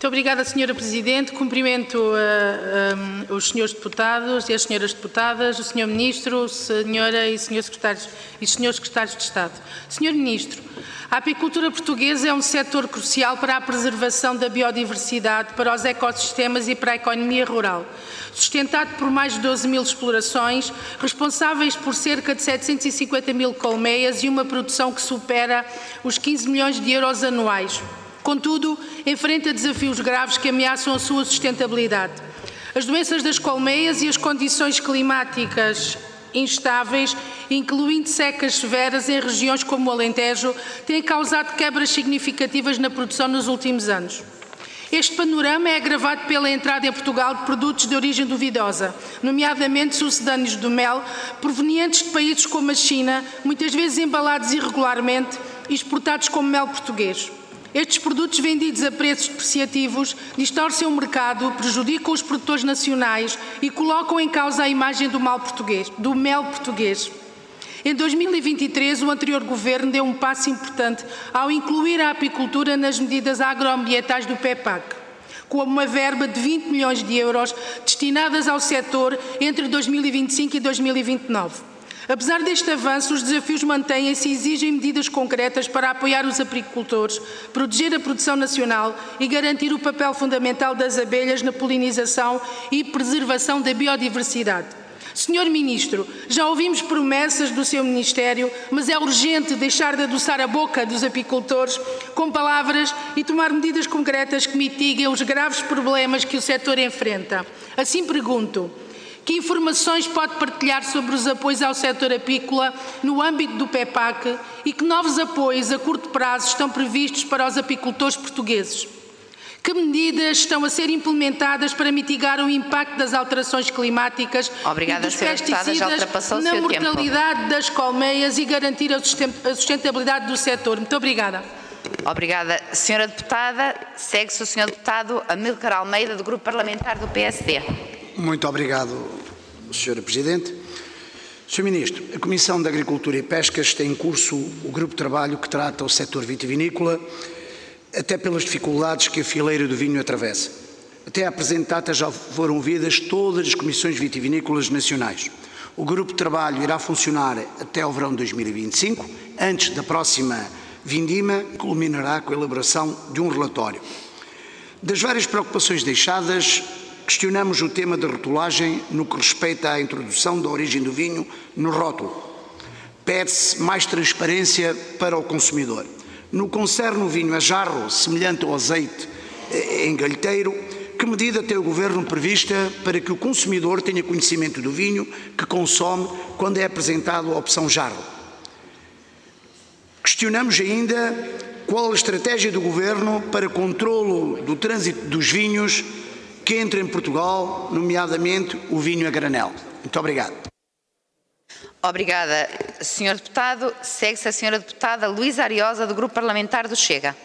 Muito obrigada, Sra. Presidente. Cumprimento os senhores deputados e as senhoras deputadas, o Sr. Ministro, Senhora e senhores secretários de Estado. Sr. Ministro, a apicultura portuguesa é um setor crucial para a preservação da biodiversidade, para os ecossistemas e para a economia rural. Sustentado por mais de 12 mil explorações, responsáveis por cerca de 750 mil colmeias e uma produção que supera os 15 milhões de euros anuais. Contudo, enfrenta desafios graves que ameaçam a sua sustentabilidade. As doenças das colmeias e as condições climáticas instáveis, incluindo secas severas em regiões como o Alentejo, têm causado quebras significativas na produção nos últimos anos. Este panorama é agravado pela entrada em Portugal de produtos de origem duvidosa, nomeadamente sucedâneos do mel, provenientes de países como a China, muitas vezes embalados irregularmente e exportados como mel português. Estes produtos vendidos a preços depreciativos distorcem o mercado, prejudicam os produtores nacionais e colocam em causa a imagem do mel português. Em 2023, o anterior Governo deu um passo importante ao incluir a apicultura nas medidas agroambientais do PEPAC, com uma verba de 20 milhões de euros destinadas ao setor entre 2025 e 2029. Apesar deste avanço, os desafios mantêm-se e exigem medidas concretas para apoiar os apicultores, proteger a produção nacional e garantir o papel fundamental das abelhas na polinização e preservação da biodiversidade. Senhor Ministro, já ouvimos promessas do seu Ministério, mas é urgente deixar de adoçar a boca dos apicultores com palavras e tomar medidas concretas que mitiguem os graves problemas que o setor enfrenta. Assim pergunto: que informações pode partilhar sobre os apoios ao setor apícola no âmbito do PEPAC e que novos apoios a curto prazo estão previstos para os apicultores portugueses? Que medidas estão a ser implementadas para mitigar o impacto das alterações climáticas e dos pesticidas na mortalidade das colmeias e garantir a sustentabilidade do setor? Muito obrigada. Obrigada, Sra. Deputada. Segue-se o Sr. Deputado Amílcar Almeida, do Grupo Parlamentar do PSD. Muito obrigado, Sra. Presidente. Sr. Ministro, a Comissão de Agricultura e Pescas tem em curso o grupo de trabalho que trata o setor vitivinícola, até pelas dificuldades que a fileira do vinho atravessa. Até à presente data já foram ouvidas todas as comissões vitivinícolas nacionais. O grupo de trabalho irá funcionar até ao verão de 2025, antes da próxima vindima, que culminará com a elaboração de um relatório. Das várias preocupações deixadas, questionamos o tema da rotulagem no que respeita à introdução da origem do vinho no rótulo. Pede-se mais transparência para o consumidor. No que concerne o vinho a jarro, semelhante ao azeite em galheteiro, que medida tem o Governo prevista para que o consumidor tenha conhecimento do vinho que consome quando é apresentado a opção jarro? Questionamos ainda qual a estratégia do Governo para controlo do trânsito dos vinhos que entra em Portugal, nomeadamente o vinho a granel. Muito obrigado. Obrigada, Sr. Deputado. Segue-se a Sra. Deputada Luísa Ariosa, do Grupo Parlamentar do Chega.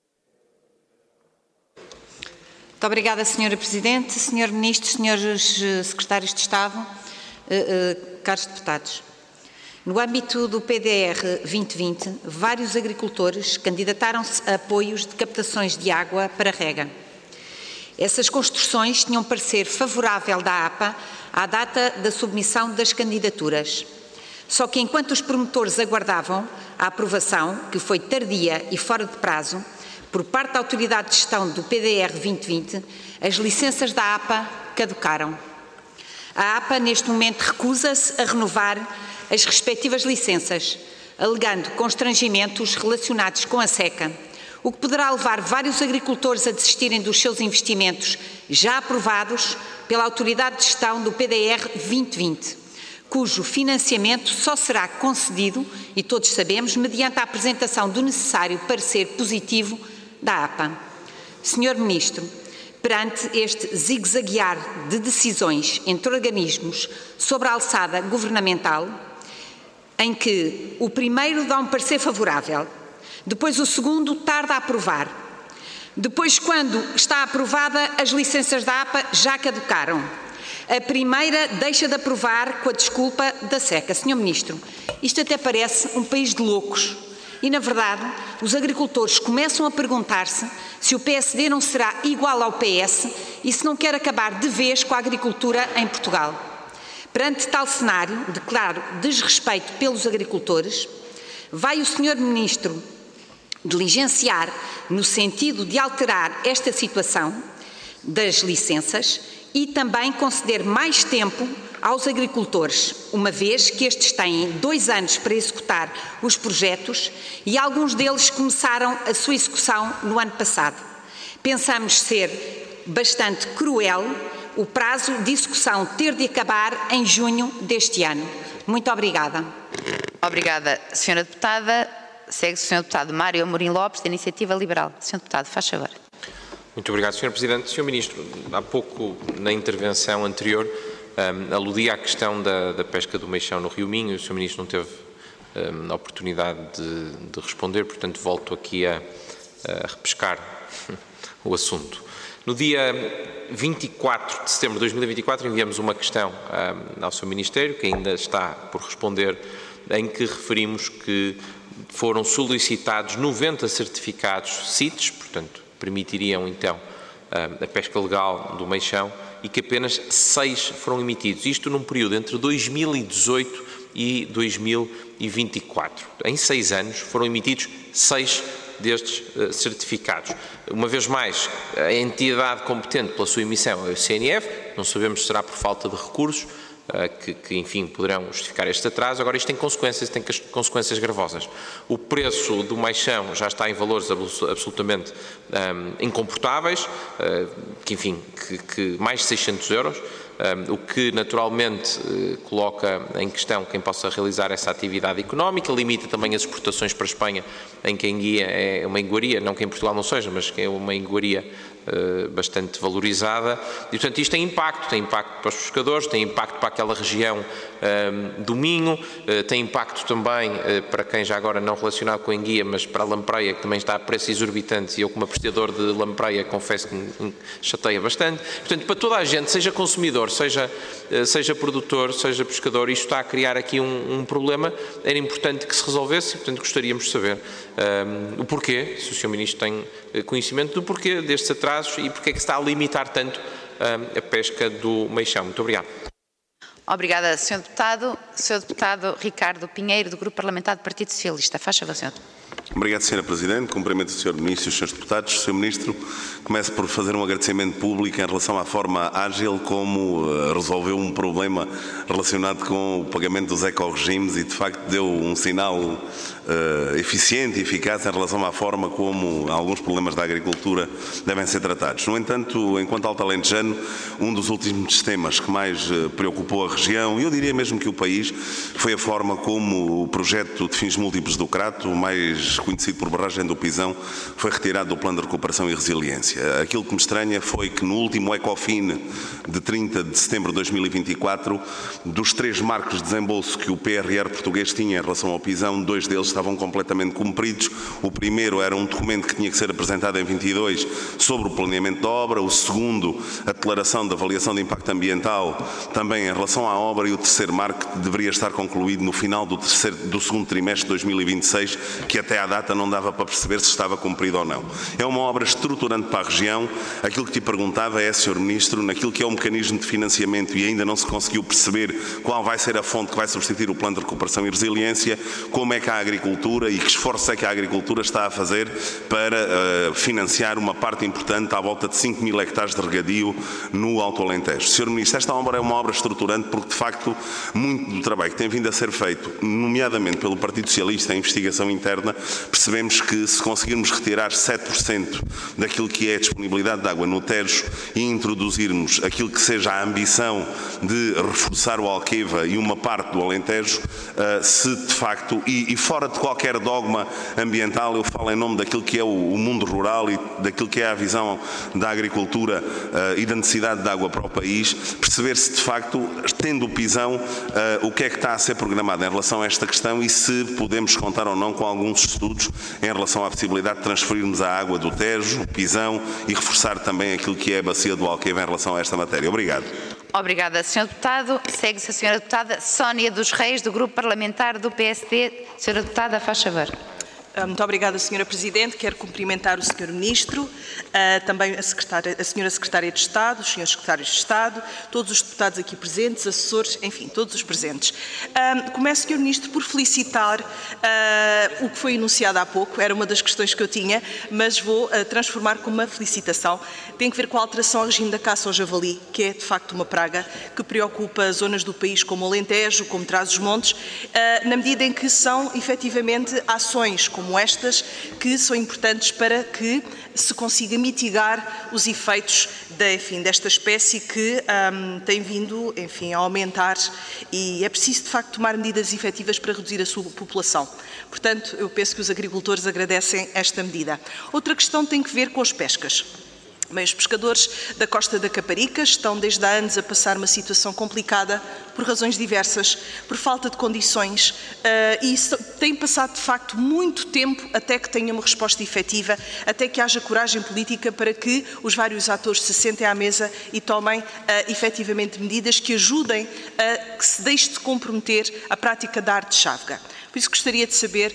Muito obrigada, Sra. Presidente, Sr. Ministro, Srs. Secretários de Estado, caros deputados. No âmbito do PDR 2020, vários agricultores candidataram-se a apoios de captações de água para rega. Essas construções tinham parecer favorável da APA à data da submissão das candidaturas. Só que enquanto os promotores aguardavam a aprovação, que foi tardia e fora de prazo, por parte da Autoridade de Gestão do PDR 2020, as licenças da APA caducaram. A APA, neste momento, recusa-se a renovar as respectivas licenças, alegando constrangimentos relacionados com a seca, o que poderá levar vários agricultores a desistirem dos seus investimentos já aprovados pela Autoridade de Gestão do PDR 2020, cujo financiamento só será concedido, e todos sabemos, mediante a apresentação do necessário parecer positivo da APA. Sr. Ministro, perante este zigue-zaguear de decisões entre organismos sobre a alçada governamental, em que o primeiro dá um parecer favorável, depois o segundo tarda a aprovar, depois, quando está aprovada, as licenças da APA já caducaram. A primeira deixa de aprovar com a desculpa da seca. Sr. Ministro, isto até parece um país de loucos. E, na verdade, os agricultores começam a perguntar-se se o PSD não será igual ao PS e se não quer acabar de vez com a agricultura em Portugal. Perante tal cenário de claro desrespeito pelos agricultores, vai o Sr. Ministro diligenciar no sentido de alterar esta situação das licenças e também conceder mais tempo aos agricultores, uma vez que estes têm 2 anos para executar os projetos e alguns deles começaram a sua execução no ano passado. Pensamos ser bastante cruel o prazo de execução ter de acabar em junho deste ano. Muito obrigada. Obrigada, Sra. Deputada. Segue-se o Sr. Deputado Mário Amorim Lopes, da Iniciativa Liberal. Sr. Deputado, faz favor. Muito obrigado, Sr. Presidente. Sr. Ministro, há pouco, na intervenção anterior, aludia à questão da pesca do meixão no Rio Minho. O Sr. Ministro não teve a oportunidade de responder, portanto volto aqui a repescar o assunto. No dia 24 de setembro de 2024 enviamos uma questão ao seu Ministério, que ainda está por responder, em que referimos que foram solicitados 90 certificados CITES, portanto permitiriam então a pesca legal do meixão, e que apenas 6 foram emitidos. Isto num período entre 2018 e 2024. Em 6 anos foram emitidos 6 destes certificados. Uma vez mais, a entidade competente pela sua emissão é o CNF, não sabemos se será por falta de recursos, que enfim, poderão justificar este atraso. Agora, isto tem consequências gravosas. O preço do meixão já está em valores absolutamente incomportáveis, que mais de 600 euros, o que naturalmente coloca em questão quem possa realizar essa atividade económica, limita também as exportações para a Espanha, em que a enguia é uma iguaria, não que em Portugal não seja, mas que é uma iguaria bastante valorizada, e portanto isto tem impacto para os pescadores, tem impacto para aquela região do Minho, tem impacto também para quem já agora não relacionado com a enguia, mas para a lampreia, que também está a preços exorbitantes, e eu como apreciador de lampreia confesso que me chateia bastante. Portanto, para toda a gente, seja consumidor, seja produtor, seja pescador, isto está a criar aqui um problema. Era importante que se resolvesse, e portanto gostaríamos de saber o porquê, se o Sr. Ministro tem conhecimento do porquê destes atrasos e porque é que se está a limitar tanto a pesca do meixão. Muito obrigado. Obrigada, Sr. Deputado. Sr. Deputado Ricardo Pinheiro, do Grupo Parlamentar do Partido Socialista. Faz favor, Sr. Obrigado, Sra. Presidente. Cumprimento o Sr. Ministro e os Srs. Deputados. Sr. Ministro, começo por fazer um agradecimento público em relação à forma ágil como resolveu um problema relacionado com o pagamento dos ecorregimes e, de facto, deu um sinal eficiente e eficaz em relação à forma como alguns problemas da agricultura devem ser tratados. No entanto, enquanto alto-alentejano, um dos últimos temas que mais preocupou a região, e eu diria mesmo que o país, foi a forma como o projeto de fins múltiplos do Crato, mais conhecido por barragem do Pisão, foi retirado do Plano de Recuperação e Resiliência. Aquilo que me estranha foi que no último Ecofin de 30 de setembro de 2024, dos 3 marcos de desembolso que o PRR português tinha em relação ao Pisão, 2 deles estavam completamente cumpridos. O primeiro era um documento que tinha que ser apresentado em 22 sobre o planeamento da obra, o segundo, a declaração de avaliação de impacto ambiental também em relação à obra, e o terceiro marco deveria estar concluído no final do segundo trimestre de 2026, que até à data não dava para perceber se estava cumprido ou não. É uma obra estruturante para a região. Aquilo que te perguntava é, Sr. Ministro, naquilo que é o mecanismo de financiamento, e ainda não se conseguiu perceber qual vai ser a fonte que vai substituir o Plano de Recuperação e Resiliência, como é que a agricultura e que esforço é que a agricultura está a fazer para financiar uma parte importante, à volta de 5 mil hectares de regadio no Alto Alentejo. Sr. Ministro, esta obra é uma obra estruturante porque, de facto, muito do trabalho que tem vindo a ser feito, nomeadamente pelo Partido Socialista, em investigação interna, percebemos que se conseguirmos retirar 7% daquilo que é a disponibilidade de água no Tejo e introduzirmos aquilo que seja a ambição de reforçar o Alqueva e uma parte do Alentejo, se de facto, e fora de qualquer dogma ambiental, eu falo em nome daquilo que é o mundo rural e daquilo que é a visão da agricultura e da necessidade de água para o país, perceber-se de facto, tendo o Pisão, o que é que está a ser programado em relação a esta questão e se podemos contar ou não com alguns estudos em relação à possibilidade de transferirmos a água do Tejo, Pisão, e reforçar também aquilo que é a bacia do Alqueva em relação a esta matéria. Obrigado. Obrigada, Sr. Deputado. Segue-se a Sra. Deputada Sónia dos Reis, do Grupo Parlamentar do PSD. Sra. Deputada, faz favor. Muito obrigada, Sra. Presidente. Quero cumprimentar o Sr. Ministro, também a Sra. Secretária de Estado, os Srs. Secretários de Estado, todos os deputados aqui presentes, assessores, enfim, todos os presentes. Começo, Sr. Ministro, por felicitar o que foi enunciado há pouco, era uma das questões que eu tinha, mas vou transformar como uma felicitação. Tem que ver com a alteração ao regime da caça ao javali, que é, de facto, uma praga que preocupa zonas do país como o Alentejo, como Trás-os-Montes, na medida em que são, efetivamente, ações como estas que são importantes para que se consiga mitigar os efeitos desta espécie que tem vindo, enfim, a aumentar e é preciso, de facto, tomar medidas efetivas para reduzir a sua população. Portanto, eu penso que os agricultores agradecem esta medida. Outra questão tem que ver com as pescas. Bem, os pescadores da Costa da Caparica estão desde há anos a passar uma situação complicada por razões diversas, por falta de condições e têm passado de facto muito tempo até que tenha uma resposta efetiva, até que haja coragem política para que os vários atores se sentem à mesa e tomem efetivamente medidas que ajudem a que se deixe de comprometer a prática da arte de chávega. Por isso gostaria de saber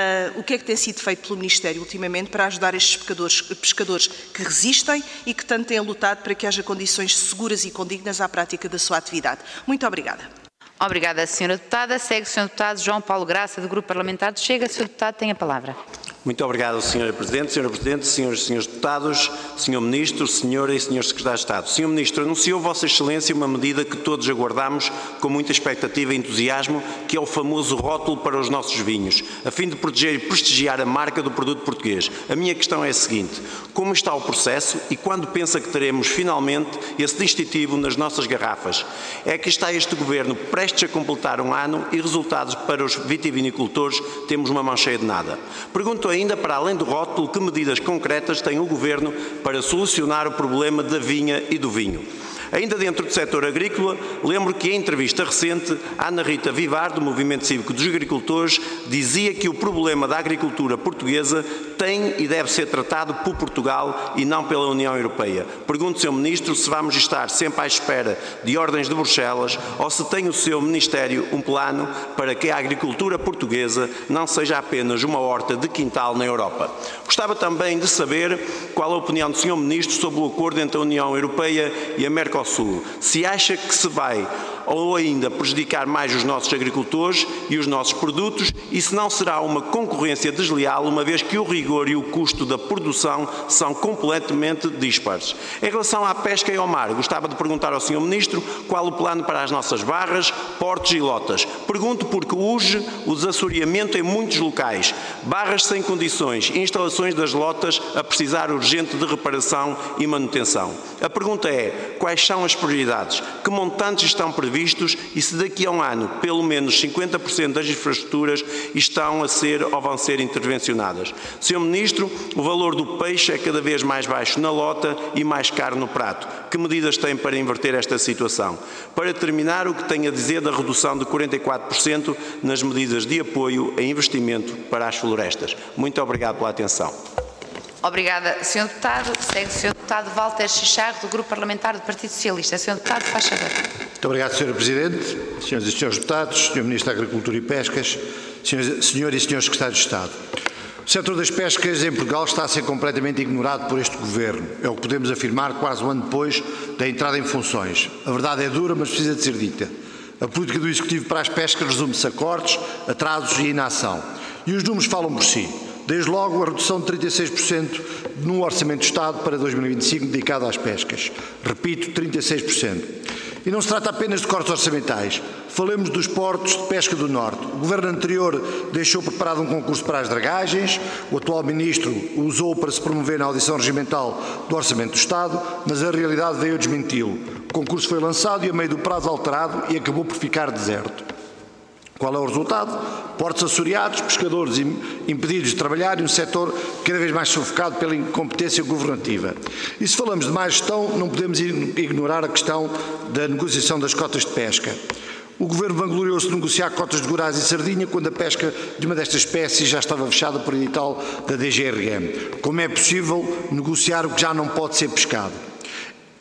o que é que tem sido feito pelo Ministério ultimamente para ajudar estes pescadores que resistem e que tanto têm lutado para que haja condições seguras e condignas à prática da sua atividade. Muito obrigada. Obrigada, Sra. Deputada. Segue o Sr. Deputado João Paulo Graça, do Grupo Parlamentar do Chega. Sr. Deputado, tem a palavra. Muito obrigado, Sra. Presidente. Sra. Presidente, Sras. e Srs. Deputados, Sr. Ministro, Sra. e Srs. Secretários de Estado. Sr. Ministro, anunciou Vossa Excelência uma medida que todos aguardamos com muita expectativa e entusiasmo, que é o famoso rótulo para os nossos vinhos, a fim de proteger e prestigiar a marca do produto português. A minha questão é a seguinte: como está o processo e quando pensa que teremos finalmente esse distintivo nas nossas garrafas? É que está este Governo prestes a completar um ano e resultados para os vitivinicultores temos uma mão cheia de nada. Pergunto ainda, para além do rótulo, que medidas concretas tem o Governo para solucionar o problema da vinha e do vinho? Ainda dentro do setor agrícola, lembro que em entrevista recente, Ana Rita Vivar, do Movimento Cívico dos Agricultores, dizia que o problema da agricultura portuguesa tem e deve ser tratado por Portugal e não pela União Europeia. Pergunto, Sr. Ministro, se vamos estar sempre à espera de ordens de Bruxelas ou se tem o seu Ministério um plano para que a agricultura portuguesa não seja apenas uma horta de quintal na Europa. Gostava também de saber qual a opinião do Sr. Ministro sobre o acordo entre a União Europeia e a Mercosul. Se acha que se vai ou ainda prejudicar mais os nossos agricultores e os nossos produtos e se não será uma concorrência desleal, uma vez que o rigor e o custo da produção são completamente dispares. Em relação à pesca e ao mar, gostava de perguntar ao Sr. Ministro qual o plano para as nossas barras, portos e lotas. Pergunto porque urge o desassoreamento em muitos locais, barras sem condições, instalações das lotas a precisar urgente de reparação e manutenção. A pergunta é: quais são as prioridades? Que montantes estão previstos e se daqui a um ano pelo menos 50% das infraestruturas estão a ser ou vão ser intervencionadas? Sr. Ministro, o valor do peixe é cada vez mais baixo na lota e mais caro no prato. Que medidas tem para inverter esta situação? Para terminar, o que tem a dizer da redução de 44% nas medidas de apoio a investimento para as florestas? Muito obrigado pela atenção. Obrigada, Sr. Deputado. Segue o Sr. Deputado Walter Chicharro, do Grupo Parlamentar do Partido Socialista. Sr. Deputado, faz favor. Muito obrigado, Sra. Presidente, Sras. e Srs. Deputados, Sr. Ministro da Agricultura e Pescas, Sr. e Srs. Secretários de Estado. O setor das pescas em Portugal está a ser completamente ignorado por este Governo. É o que podemos afirmar quase um ano depois da entrada em funções. A verdade é dura, mas precisa de ser dita. A política do Executivo para as pescas resume-se a cortes, atrasos e inação. E os números falam por si. Desde logo, a redução de 36% no Orçamento do Estado para 2025 dedicado às pescas. Repito, 36%. E não se trata apenas de cortes orçamentais. Falemos dos portos de pesca do Norte. O Governo anterior deixou preparado um concurso para as dragagens, o atual Ministro o usou para se promover na audição regimental do Orçamento do Estado, mas a realidade veio a desmenti-lo. O concurso foi lançado e a meio do prazo alterado e acabou por ficar deserto. Qual é o resultado? Portos assoreados, pescadores impedidos de trabalhar e um setor cada vez mais sufocado pela incompetência governativa. E se falamos de má gestão, não podemos ignorar a questão da negociação das cotas de pesca. O Governo vangloriou-se de negociar cotas de goraz e sardinha quando a pesca de uma destas espécies já estava fechada por edital da DGRM. Como é possível negociar o que já não pode ser pescado?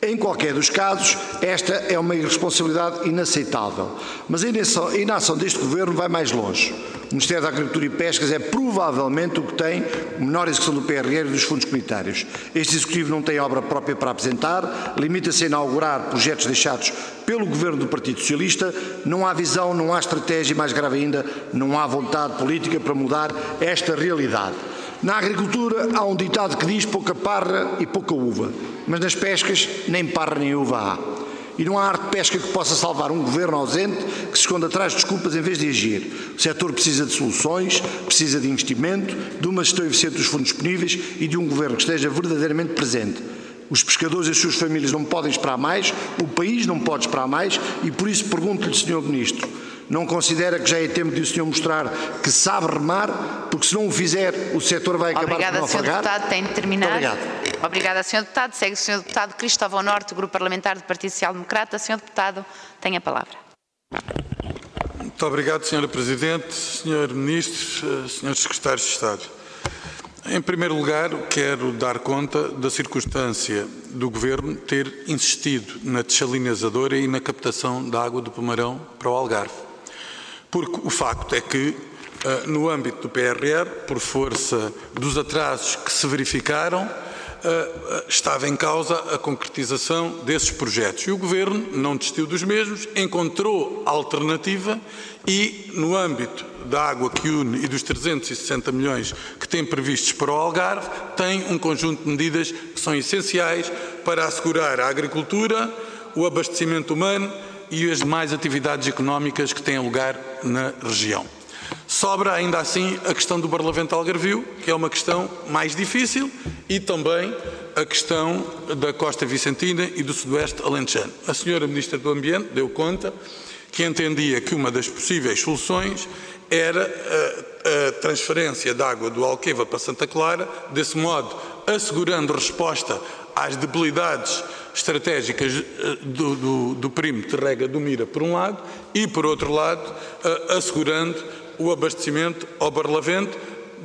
Em qualquer dos casos, esta é uma irresponsabilidade inaceitável. Mas a inação deste Governo vai mais longe. O Ministério da Agricultura e Pescas é provavelmente o que tem menor execução do PRR e dos fundos comunitários. Este Executivo não tem obra própria para apresentar, limita-se a inaugurar projetos deixados pelo Governo do Partido Socialista, não há visão, não há estratégia e, mais grave ainda, não há vontade política para mudar esta realidade. Na agricultura há um ditado que diz pouca parra e pouca uva, mas nas pescas nem parra nem uva há. E não há arte de pesca que possa salvar um Governo ausente que se esconda atrás de desculpas em vez de agir. O setor precisa de soluções, precisa de investimento, de uma gestão eficiente dos fundos disponíveis e de um Governo que esteja verdadeiramente presente. Os pescadores e as suas famílias não podem esperar mais, o país não pode esperar mais e por isso pergunto-lhe, Sr. Ministro, não considera que já é tempo de o senhor mostrar que sabe remar? Porque se não o fizer, o setor vai acabar por naufragar. Obrigada, Sr. Deputado. Tem de terminar. Muito obrigado. Obrigada, Sr. Deputado. Segue o Sr. Deputado Cristóvão Norte, Grupo Parlamentar do Partido Social Democrata. Sr. Deputado, tem a palavra. Muito obrigado, Sra. Presidente, Sr. Ministro, Srs. Secretários de Estado. Em primeiro lugar, quero dar conta da circunstância do Governo ter insistido na desalinizadora e na captação da água do Pomarão para o Algarve. Porque o facto é que, no âmbito do PRR, por força dos atrasos que se verificaram, estava em causa a concretização desses projetos. E o Governo não desistiu dos mesmos, encontrou alternativa e, no âmbito da água que une e dos 360 milhões que tem previstos para o Algarve, tem um conjunto de medidas que são essenciais para assegurar a agricultura, o abastecimento humano e as demais atividades económicas que têm lugar na região. Sobra ainda assim a questão do Barlavento Algarvio, que é uma questão mais difícil, e também a questão da Costa Vicentina e do Sudoeste Alentejano. A senhora Ministra do Ambiente deu conta que entendia que uma das possíveis soluções era a transferência de água do Alqueva para Santa Clara, desse modo assegurando resposta às debilidades estratégicas do perímetro de rega do Mira, por um lado, e, por outro lado, assegurando o abastecimento ao Barlavento,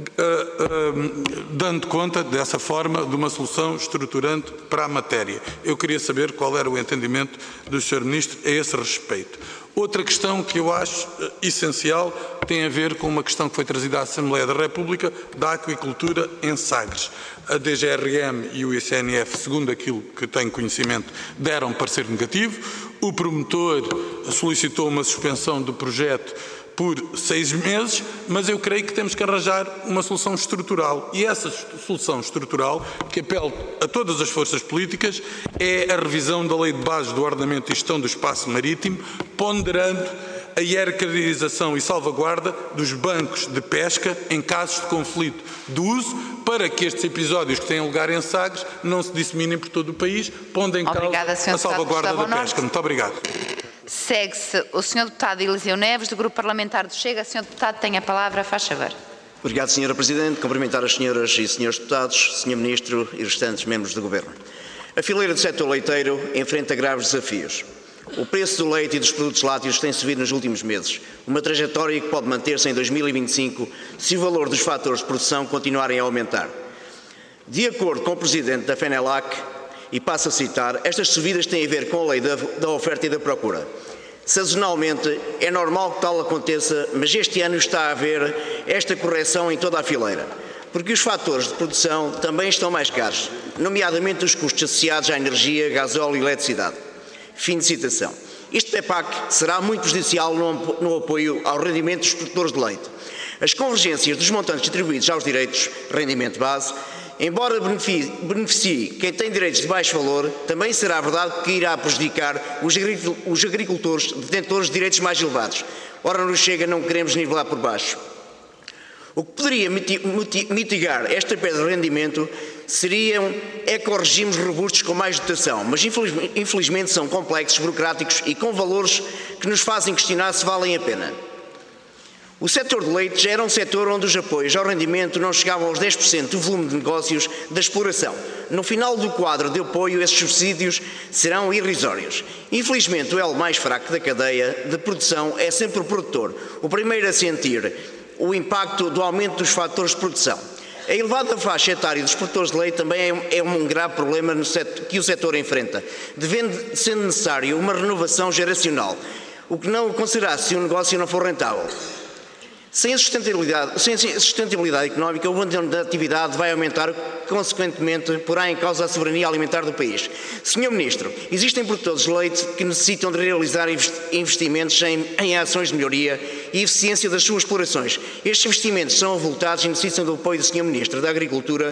dando conta, dessa forma, de uma solução estruturante para a matéria. Eu queria saber qual era o entendimento do Sr. Ministro a esse respeito. Outra questão que eu acho essencial tem a ver com uma questão que foi trazida à Assembleia da República da aquicultura em Sagres. A DGRM e o ICNF, segundo aquilo que tenho conhecimento, deram parecer negativo. O promotor solicitou uma suspensão do projeto por 6 meses, mas eu creio que temos que arranjar uma solução estrutural. E essa solução estrutural, que apelo a todas as forças políticas, é a revisão da Lei de Bases do Ordenamento e Gestão do Espaço Marítimo, ponderando a hierarquização e salvaguarda dos bancos de pesca em casos de conflito de uso, para que estes episódios que têm lugar em Sagres não se disseminem por todo o país, pondo em causa a salvaguarda da pesca. Muito obrigado. Segue-se o Sr. Deputado Eliseu Neves, do Grupo Parlamentar do Chega. Sr. Deputado, tem a palavra, faz favor. Obrigado, Sra. Presidente. Cumprimentar as senhoras e senhores deputados, Sr. Ministro e restantes membros do Governo. A fileira do setor leiteiro enfrenta graves desafios. O preço do leite e dos produtos lácteos tem subido nos últimos meses, uma trajetória que pode manter-se em 2025 se o valor dos fatores de produção continuarem a aumentar. De acordo com o Presidente da FENELAC, e passo a citar, estas subidas têm a ver com a lei da oferta e da procura. Sazonalmente, é normal que tal aconteça, mas este ano está a haver esta correção em toda a fileira, porque os fatores de produção também estão mais caros, nomeadamente os custos associados à energia, gasóleo e eletricidade. Fim de citação. Este PEPAC será muito prejudicial no apoio ao rendimento dos produtores de leite. As convergências dos montantes atribuídos aos direitos rendimento base, embora beneficie quem tem direitos de baixo valor, também será verdade que irá prejudicar os agricultores detentores de direitos mais elevados. Ora, no Chega não queremos nivelar por baixo. O que poderia mitigar esta perda de rendimento seriam ecorregimes robustos com mais dotação, mas infelizmente são complexos, burocráticos e com valores que nos fazem questionar se valem a pena. O setor de leite já era um setor onde os apoios ao rendimento não chegavam aos 10% do volume de negócios da exploração. No final do quadro de apoio, esses subsídios serão irrisórios. Infelizmente, o elo mais fraco da cadeia de produção é sempre o produtor, o primeiro a sentir o impacto do aumento dos fatores de produção. A elevada faixa etária dos produtores de leite também é um grave problema que o setor enfrenta, sendo necessário uma renovação geracional, o que não acontecerá se o negócio não for rentável. Sem a sustentabilidade económica, o volume da atividade vai aumentar, consequentemente, porá em causa a soberania alimentar do país. Sr. Ministro, existem produtores de leite que necessitam de realizar investimentos em ações de melhoria e eficiência das suas explorações. Estes investimentos são avultados e necessitam do apoio do Sr. Ministro da Agricultura.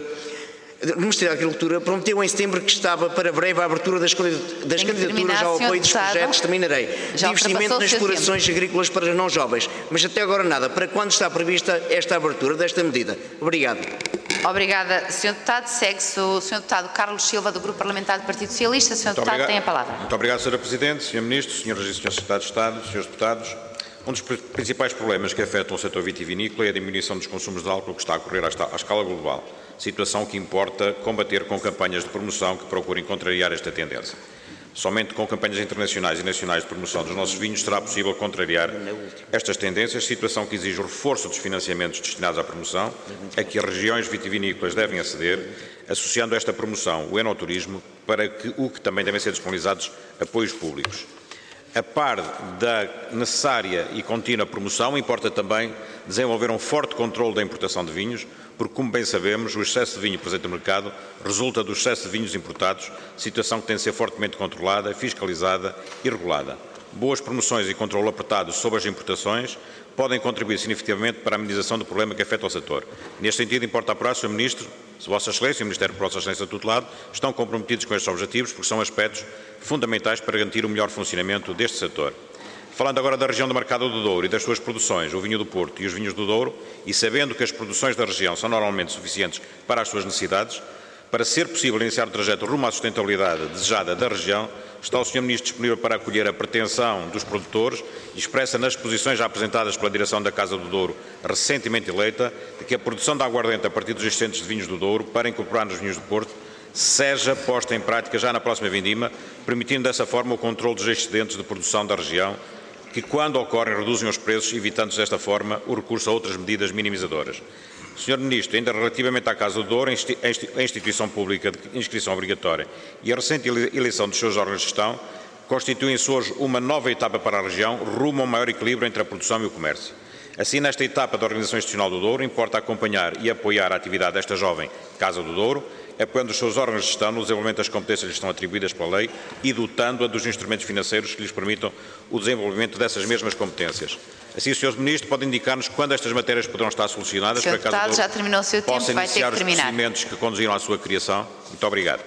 O Ministério da Agricultura prometeu em setembro que estava para breve a abertura das candidaturas ao apoio dos projetos, terminarei, de investimento nas explorações agrícolas para não jovens, mas até agora nada. Para quando está prevista esta abertura desta medida? Obrigado. Obrigada, Sr. Deputado. Segue-se o Sr. Deputado Carlos Silva, do Grupo Parlamentar do Partido Socialista. Sr. Deputado, tem a palavra. Muito obrigado, Sra. Presidente, Sr. Ministro, Sras. e Srs. Secretários de Estado, Srs. Deputados. Um dos principais problemas que afetam o setor vitivinícola é a diminuição dos consumos de álcool que está a ocorrer à escala global, situação que importa combater com campanhas de promoção que procurem contrariar esta tendência. Somente com campanhas internacionais e nacionais de promoção dos nossos vinhos será possível contrariar estas tendências, situação que exige o reforço dos financiamentos destinados à promoção, a que as regiões vitivinícolas devem aceder, associando a esta promoção o enoturismo, para o que também devem ser disponibilizados apoios públicos. A par da necessária e contínua promoção, importa também desenvolver um forte controle da importação de vinhos, porque, como bem sabemos, o excesso de vinho presente no mercado resulta do excesso de vinhos importados, situação que tem de ser fortemente controlada, fiscalizada e regulada. Boas promoções e controle apertado sobre as importações podem contribuir significativamente para a amenização do problema que afeta o setor. Neste sentido, importa apurar, Sr. Ministro, se Vossa Excelência e o Ministério por Vossa Excelência tutelado estão comprometidos com estes objetivos, porque são aspectos fundamentais para garantir o melhor funcionamento deste setor. Falando agora da região do Mercado do Douro e das suas produções, o vinho do Porto e os vinhos do Douro, e sabendo que as produções da região são normalmente suficientes para as suas necessidades, para ser possível iniciar o trajeto rumo à sustentabilidade desejada da região, está o Sr. Ministro disponível para acolher a pretensão dos produtores, expressa nas exposições já apresentadas pela direção da Casa do Douro, recentemente eleita, de que a produção de aguardente a partir dos excedentes de vinhos do Douro, para incorporar nos vinhos do Porto, seja posta em prática já na próxima vindima, permitindo dessa forma o controle dos excedentes de produção da região, que quando ocorrem reduzem os preços, evitando-se desta forma o recurso a outras medidas minimizadoras. Sr. Ministro, ainda relativamente à Casa do Douro, a instituição pública de inscrição obrigatória e a recente eleição dos seus órgãos de gestão constituem-se hoje uma nova etapa para a região, rumo a um maior equilíbrio entre a produção e o comércio. Assim, nesta etapa da Organização Institucional do Douro, importa acompanhar e apoiar a atividade desta jovem Casa do Douro, apoiando os seus órgãos de gestão no desenvolvimento das competências que lhes estão atribuídas pela lei e dotando-a dos instrumentos financeiros que lhes permitam o desenvolvimento dessas mesmas competências. Assim, o Sr. Ministro pode indicar-nos quando estas matérias poderão estar solucionadas para que a Casa do já terminou o seu tempo, possa vai ter iniciar que os terminar. procedimentos que conduziram à sua criação. Muito obrigado.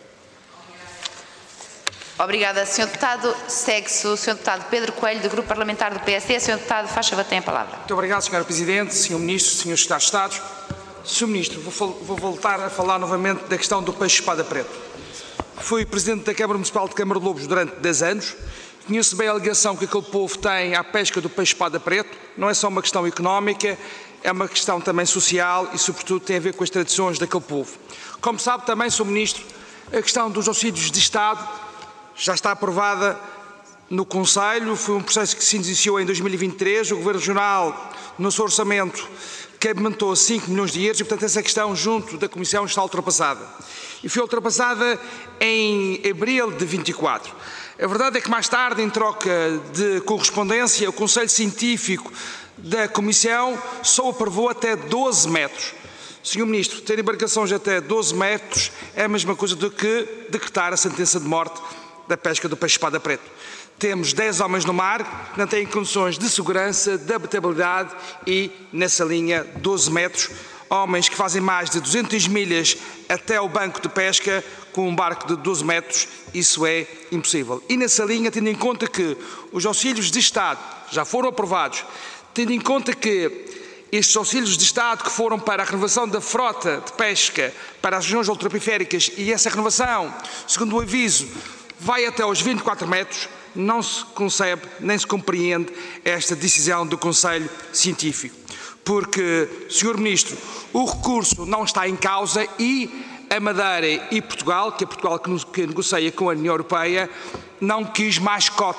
Obrigada, Sr. Deputado. Segue-se o Sr. Deputado Pedro Coelho, do Grupo Parlamentar do PSD. Sr. Deputado, faz favor, tem a palavra. Muito obrigado, Sr. Presidente, Sr. Ministro, Srs. Secretários de Estado. Sr. Ministro, vou voltar a falar novamente da questão do peixe espada preto. Fui Presidente da Câmara Municipal de Câmara de Lobos durante 10 anos. Conheço bem a ligação que aquele povo tem à pesca do peixe espada preto. Não é só uma questão económica, é uma questão também social e, sobretudo, tem a ver com as tradições daquele povo. Como sabe também, Sr. Ministro, a questão dos auxílios de Estado já está aprovada no Conselho. Foi um processo que se iniciou em 2023. O Governo Regional, no seu orçamento, que aumentou 5 milhões de euros e, portanto, essa questão junto da Comissão está ultrapassada. E foi ultrapassada em abril de 24. A verdade é que mais tarde, em troca de correspondência, o Conselho Científico da Comissão só aprovou até 12 metros. Sr. Ministro, ter embarcações até 12 metros é a mesma coisa do que decretar a sentença de morte da pesca do peixe espada preto. Temos 10 homens no mar que não têm condições de segurança, de habitabilidade e, nessa linha, 12 metros, homens que fazem mais de 200 milhas até ao banco de pesca com um barco de 12 metros, isso é impossível. E nessa linha, tendo em conta que os auxílios de Estado já foram aprovados, tendo em conta que estes auxílios de Estado que foram para a renovação da frota de pesca para as regiões ultraperiféricas e essa renovação, segundo o aviso, vai até aos 24 metros, não se concebe nem se compreende esta decisão do Conselho Científico. Porque, Sr. Ministro, o recurso não está em causa e a Madeira e Portugal, que é Portugal que negocia com a União Europeia, não quis mais cota.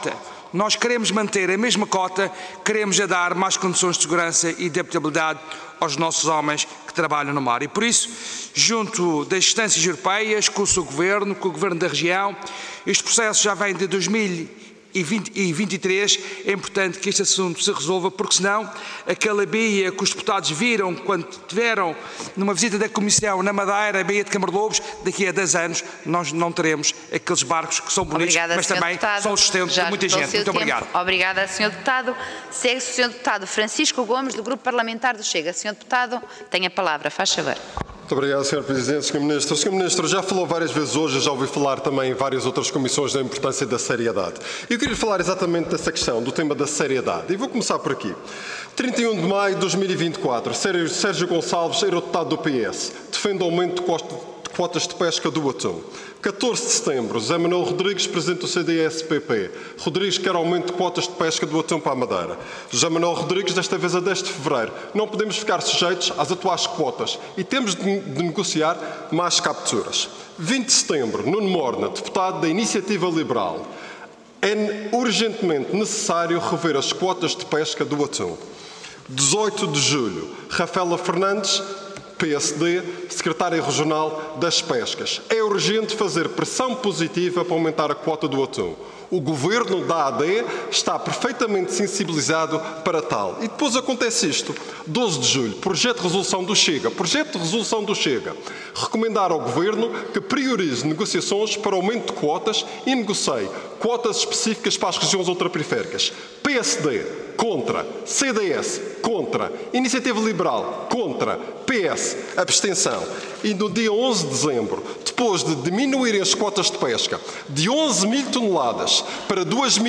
Nós queremos manter a mesma cota, queremos dar mais condições de segurança e de habitabilidade aos nossos homens que trabalham no mar. E por isso, junto das instâncias europeias, com o seu governo, com o governo da região, este processo já vem de 2023, é importante que este assunto se resolva, porque senão aquela baía que os deputados viram quando tiveram numa visita da Comissão na Madeira, a baía de Camarlobos, daqui a 10 anos nós não teremos aqueles barcos que são bonitos, mas também são o sustento de muita gente. Muito obrigado. Obrigada, Sr. Deputado. Segue-se o Sr. Deputado Francisco Gomes, do Grupo Parlamentar do Chega. Sr. Deputado, tem a palavra. Faz favor. Muito obrigado, Sr. Presidente. Sr. Ministro. Sr. Ministro, já falou várias vezes hoje, já ouvi falar também em várias outras comissões da importância da seriedade. Eu queria falar exatamente dessa questão, do tema da seriedade. E vou começar por aqui. 31 de maio de 2024, Sérgio Gonçalves, eurodeputado do PS, defende o aumento de quotas de pesca do atum. 14 de setembro, José Manuel Rodrigues, presidente do CDS-PP. Rodrigues quer aumento de quotas de pesca do atum para a Madeira. José Manuel Rodrigues, desta vez a 10 de fevereiro. Não podemos ficar sujeitos às atuais quotas e temos de negociar mais capturas. 20 de setembro, Nuno Morna, deputado da Iniciativa Liberal. É urgentemente necessário rever as quotas de pesca do atum. 18 de julho, Rafaela Fernandes, PSD, Secretária Regional das Pescas. É urgente fazer pressão positiva para aumentar a quota do atum. O Governo da AD está perfeitamente sensibilizado para tal. E depois acontece isto. 12 de julho, Projeto de Resolução do Chega. Projeto de Resolução do Chega. Recomendar ao Governo que priorize negociações para aumento de quotas e negocie quotas específicas para as regiões ultraperiféricas. PSD, contra. CDS, contra. Iniciativa Liberal, contra. PS, abstenção. E no dia 11 de dezembro, depois de diminuírem as quotas de pesca de 11.000 toneladas para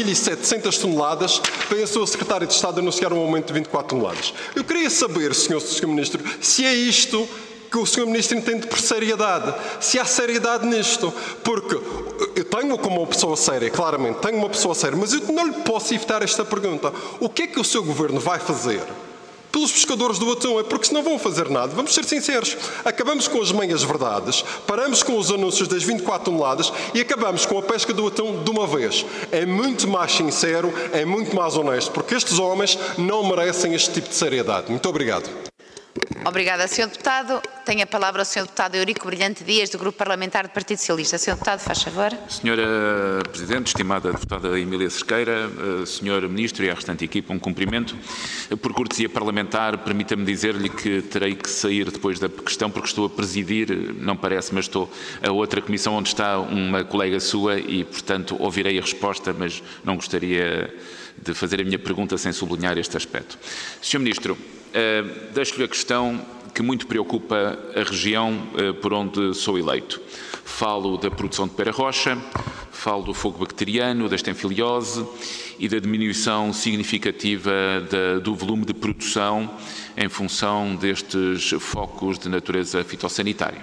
2.700 toneladas, vem a sua Secretária de Estado anunciar um aumento de 24 toneladas. Eu queria saber, Sr. Ministro, se é isto que o Sr. Ministro entende por seriedade, se há seriedade nisto, porque eu tenho como uma pessoa séria, claramente, tenho uma pessoa séria, mas eu não lhe posso evitar esta pergunta. O que é que o seu Governo vai fazer pelos pescadores do atum? É porque se não vão fazer nada, vamos ser sinceros, acabamos com as meias verdades, paramos com os anúncios das 24 toneladas e acabamos com a pesca do atum de uma vez. É muito mais sincero, é muito mais honesto, porque estes homens não merecem este tipo de seriedade. Muito obrigado. Obrigada, Sr. Deputado. Tem a palavra o Sr. Deputado Eurico Brilhante Dias, do Grupo Parlamentar do Partido Socialista. Sr. Deputado, faz favor. Senhora Presidente, estimada Deputada Emília Cerqueira, Sr. Ministro e à restante equipa, um cumprimento. Por cortesia parlamentar, permita-me dizer-lhe que terei que sair depois da questão, porque estou a presidir, não parece, mas estou a outra comissão onde está uma colega sua e, portanto, ouvirei a resposta, mas não gostaria de fazer a minha pergunta sem sublinhar este aspecto. Sr. Ministro, deixo-lhe a questão que muito preocupa a região por onde sou eleito. Falo da produção de pera-rocha, falo do fogo bacteriano, da estenfiliose e da diminuição significativa do volume de produção em função destes focos de natureza fitossanitária.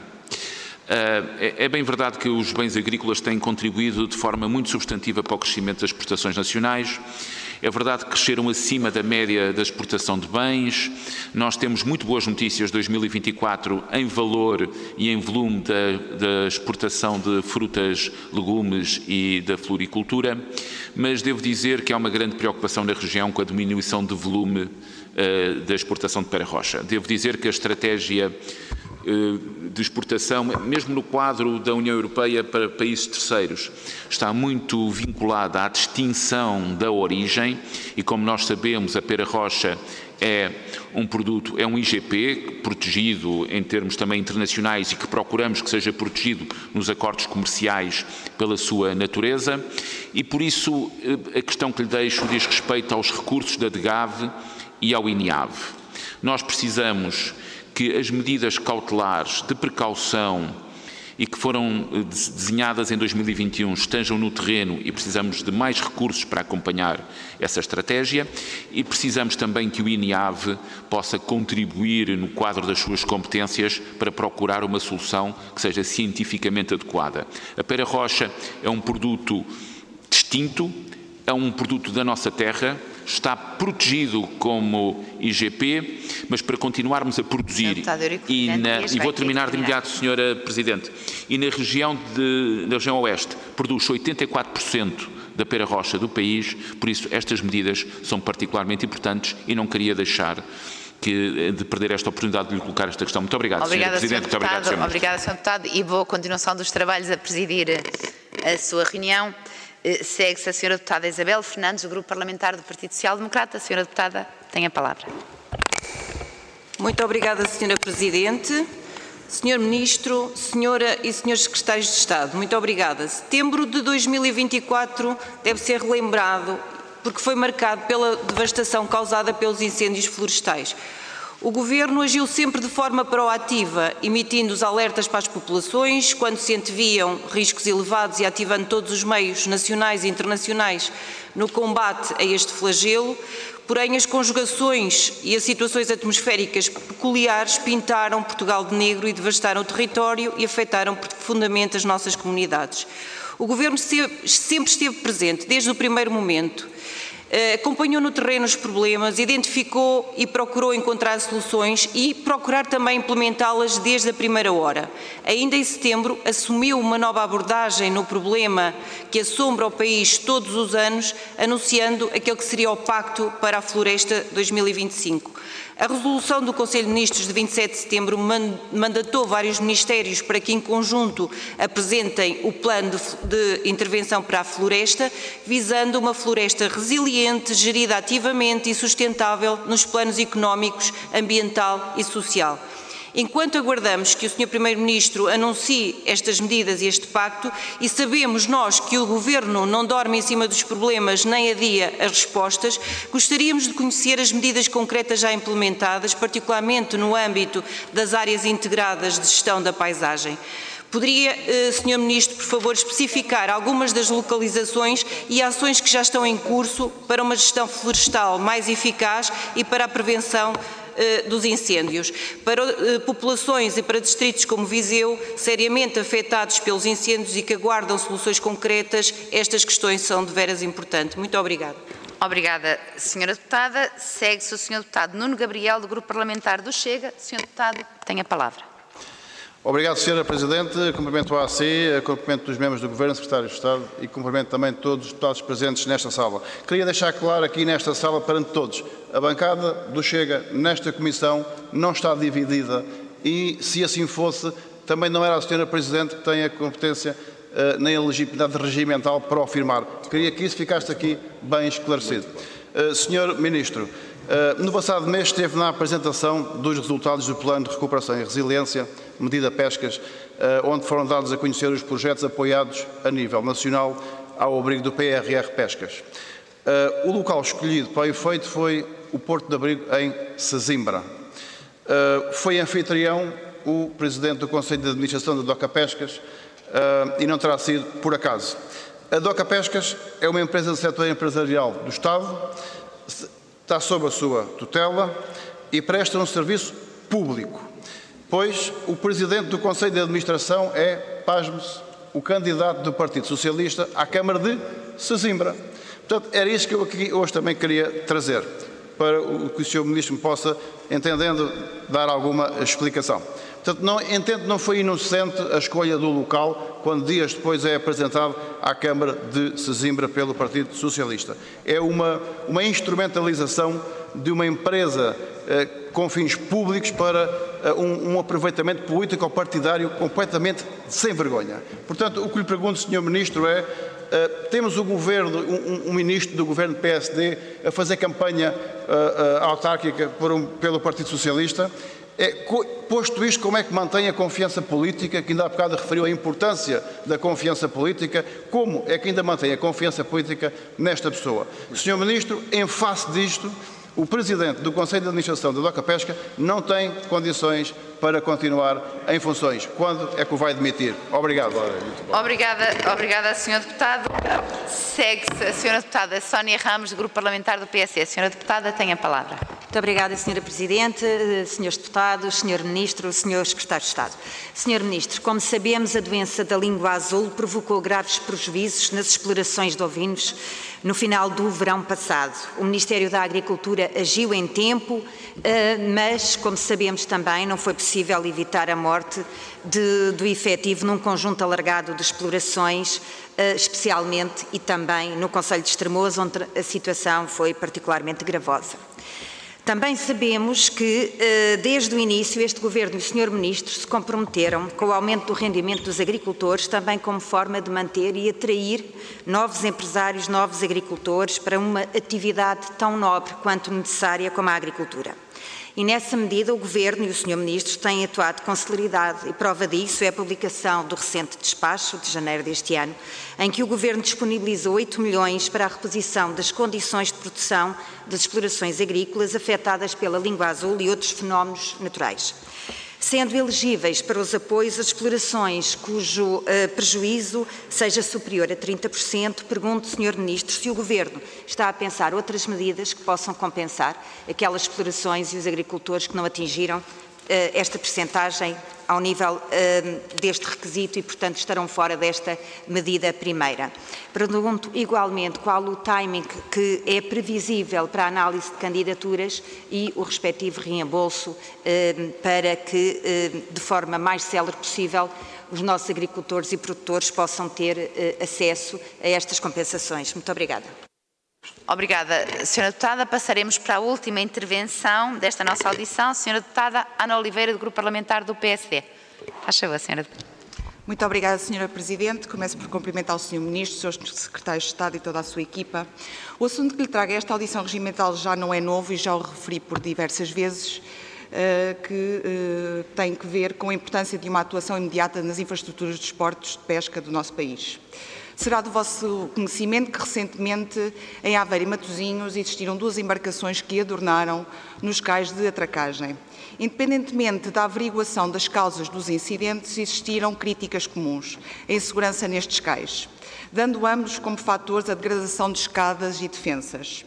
É bem verdade que os bens agrícolas têm contribuído de forma muito substantiva para o crescimento das exportações nacionais. É verdade que cresceram acima da média da exportação de bens. Nós temos muito boas notícias de 2024 em valor e em volume da exportação de frutas, legumes e da floricultura, mas devo dizer que há uma grande preocupação na região com a diminuição de volume da exportação de pera-rocha. Devo dizer que a estratégia de exportação, mesmo no quadro da União Europeia para países terceiros, está muito vinculada à distinção da origem e, como nós sabemos, a pera-rocha é um produto, é um IGP protegido em termos também internacionais e que procuramos que seja protegido nos acordos comerciais pela sua natureza e, por isso, a questão que lhe deixo diz respeito aos recursos da DGAV e ao INIAV. Nós precisamos que as medidas cautelares de precaução e que foram desenhadas em 2021 estejam no terreno e precisamos de mais recursos para acompanhar essa estratégia e precisamos também que o INIAV possa contribuir no quadro das suas competências para procurar uma solução que seja cientificamente adequada. A pera-rocha é um produto distinto, é um produto da nossa terra, está protegido como IGP, mas para continuarmos a produzir, e vou terminar de imediato, Sra. Presidente, e na região Oeste produz 84% da pera rocha do país. Por isso, estas medidas são particularmente importantes e não queria deixar de perder esta oportunidade de lhe colocar esta questão. Muito obrigado, Sr. Presidente. Muito obrigado, Sr. Ministro. Obrigada, Sr. Deputado. E vou, a continuação dos trabalhos, a presidir a sua reunião. Segue-se a Sra. Deputada Isabel Fernandes, do Grupo Parlamentar do Partido Social Democrata. Sra. Deputada, tem a palavra. Muito obrigada, Sra. Presidente. Sr. Ministro, Sra. e Srs. Secretários de Estado, muito obrigada. Setembro de 2024 deve ser relembrado porque foi marcado pela devastação causada pelos incêndios florestais. O Governo agiu sempre de forma proativa, emitindo os alertas para as populações quando se anteviam riscos elevados e ativando todos os meios nacionais e internacionais no combate a este flagelo. Porém, as conjugações e as situações atmosféricas peculiares pintaram Portugal de negro e devastaram o território e afetaram profundamente as nossas comunidades. O Governo sempre esteve presente, desde o primeiro momento. Acompanhou no terreno os problemas, identificou e procurou encontrar soluções e procurar também implementá-las desde a primeira hora. Ainda em setembro, assumiu uma nova abordagem no problema que assombra o país todos os anos, anunciando aquele que seria o Pacto para a Floresta 2025. A resolução do Conselho de Ministros de 27 de setembro mandatou vários ministérios para que, em conjunto, apresentem o plano de intervenção para a floresta, visando uma floresta resiliente, gerida ativamente e sustentável nos planos económicos, ambiental e social. Enquanto aguardamos que o Sr. Primeiro-Ministro anuncie estas medidas e este pacto, e sabemos nós que o Governo não dorme em cima dos problemas nem adia as respostas, gostaríamos de conhecer as medidas concretas já implementadas, particularmente no âmbito das áreas integradas de gestão da paisagem. Poderia, Sr. Ministro, por favor, especificar algumas das localizações e ações que já estão em curso para uma gestão florestal mais eficaz e para a prevenção dos incêndios, para populações e para distritos como Viseu, seriamente afetados pelos incêndios e que aguardam soluções concretas, estas questões são de veras importantes. Muito obrigada. Obrigada, Sra. Deputada. Segue-se o Sr. Deputado Nuno Gabriel, do Grupo Parlamentar do Chega. Sr. Deputado, tem a palavra. Obrigado, Sra. Presidente. Cumprimento a AC, cumprimento dos membros do Governo, Secretário de Estado e cumprimento também todos os deputados presentes nesta sala. Queria deixar claro aqui nesta sala, perante todos, a bancada do Chega nesta Comissão não está dividida e, se assim fosse, também não era a Sra. Presidente que tem a competência nem a legitimidade regimental para o afirmar. Queria que isso ficasse aqui bem esclarecido. Sr. Ministro, no passado mês esteve na apresentação dos resultados do Plano de Recuperação e Resiliência, medida Pescas, onde foram dados a conhecer os projetos apoiados a nível nacional ao abrigo do PRR Pescas. O local escolhido para o efeito foi o Porto de Abrigo em Sesimbra. Foi anfitrião o Presidente do Conselho de Administração da DOCA Pescas e não terá sido por acaso. A DOCA Pescas é uma empresa do setor empresarial do Estado, está sob a sua tutela e presta um serviço público, pois o Presidente do Conselho de Administração é, pasme-se, o candidato do Partido Socialista à Câmara de Sesimbra. Portanto, era isso que eu aqui hoje também queria trazer, para que o Sr. Ministro me possa, entendendo, dar alguma explicação. Portanto, entendo que não foi inocente a escolha do local quando dias depois é apresentado à Câmara de Sesimbra pelo Partido Socialista. É uma instrumentalização de uma empresa com fins públicos para um aproveitamento político ou partidário completamente sem vergonha. Portanto, o que lhe pergunto, Sr. Ministro, é temos o Governo, um Ministro do Governo PSD a fazer campanha autárquica pelo Partido Socialista. Posto isto, como é que mantém a confiança política, que ainda há bocado referiu a importância da confiança política, como é que ainda mantém a confiança política nesta pessoa? Sr. Ministro, em face disto, o Presidente do Conselho de Administração da DOCA Pesca não tem condições para continuar em funções. Quando é que o vai demitir? Obrigado. Obrigada, Sr. Deputado. Segue-se a Sra. Deputada Sónia Ramos, do Grupo Parlamentar do PSD. Sra. Deputada, tem a palavra. Muito obrigada, Sra. Presidente, Srs. Deputados, Sr. Ministro, Sr. Secretário de Estado. Sr. Ministro, como sabemos, a doença da língua azul provocou graves prejuízos nas explorações de ovinos no final do verão passado. O Ministério da Agricultura agiu em tempo, mas, como sabemos também, não foi possível evitar a morte do efetivo num conjunto alargado de explorações, especialmente e também no concelho de Estremoz, onde a situação foi particularmente gravosa. Também sabemos que, desde o início, este Governo e o Sr. Ministro se comprometeram com o aumento do rendimento dos agricultores, também como forma de manter e atrair novos empresários, novos agricultores para uma atividade tão nobre quanto necessária como a agricultura. E, nessa medida, o Governo e o Sr. Ministro têm atuado com celeridade e prova disso é a publicação do recente despacho, de janeiro deste ano, em que o Governo disponibilizou 8 milhões para a reposição das condições de produção das explorações agrícolas afetadas pela língua azul e outros fenómenos naturais, sendo elegíveis para os apoios as explorações cujo prejuízo seja superior a 30%. Pergunto, Sr. Ministro, se o Governo está a pensar outras medidas que possam compensar aquelas explorações e os agricultores que não atingiram esta percentagem ao nível deste requisito e, portanto, estarão fora desta medida primeira. Pergunto igualmente qual o timing que é previsível para a análise de candidaturas e o respectivo reembolso para que, de forma mais célere possível, os nossos agricultores e produtores possam ter acesso a estas compensações. Muito obrigada. Obrigada, Sra. Deputada. Passaremos para a última intervenção desta nossa audição. Sra. Deputada Ana Oliveira, do Grupo Parlamentar do PSD. Faz favor, Sra. Deputada. Muito obrigada, Sra. Presidente. Começo por cumprimentar o Sr. Ministro, os Srs. Secretários de Estado e toda a sua equipa. O assunto que lhe trago a esta audição regimental já não é novo e já o referi por diversas vezes, que tem que ver com a importância de uma atuação imediata nas infraestruturas dos portos de pesca do nosso país. Será do vosso conhecimento que recentemente em Aveiro e Matosinhos existiram 2 embarcações que adornaram nos cais de atracagem. Independentemente da averiguação das causas dos incidentes, existiram críticas comuns: a insegurança nestes cais, dando ambos como fatores a degradação de escadas e defensas.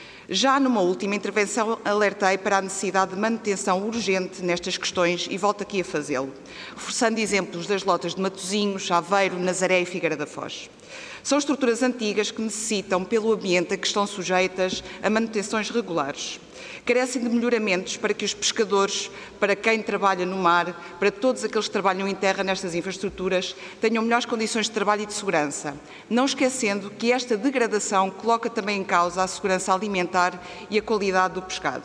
Já numa última intervenção alertei para a necessidade de manutenção urgente nestas questões e volto aqui a fazê-lo, reforçando exemplos das lotas de Matosinhos, Aveiro, Nazaré e Figueira da Foz. São estruturas antigas que necessitam, pelo ambiente a que estão sujeitas, a manutenções regulares. Carecem de melhoramentos para que os pescadores, para quem trabalha no mar, para todos aqueles que trabalham em terra nestas infraestruturas, tenham melhores condições de trabalho e de segurança, não esquecendo que esta degradação coloca também em causa a segurança alimentar e a qualidade do pescado.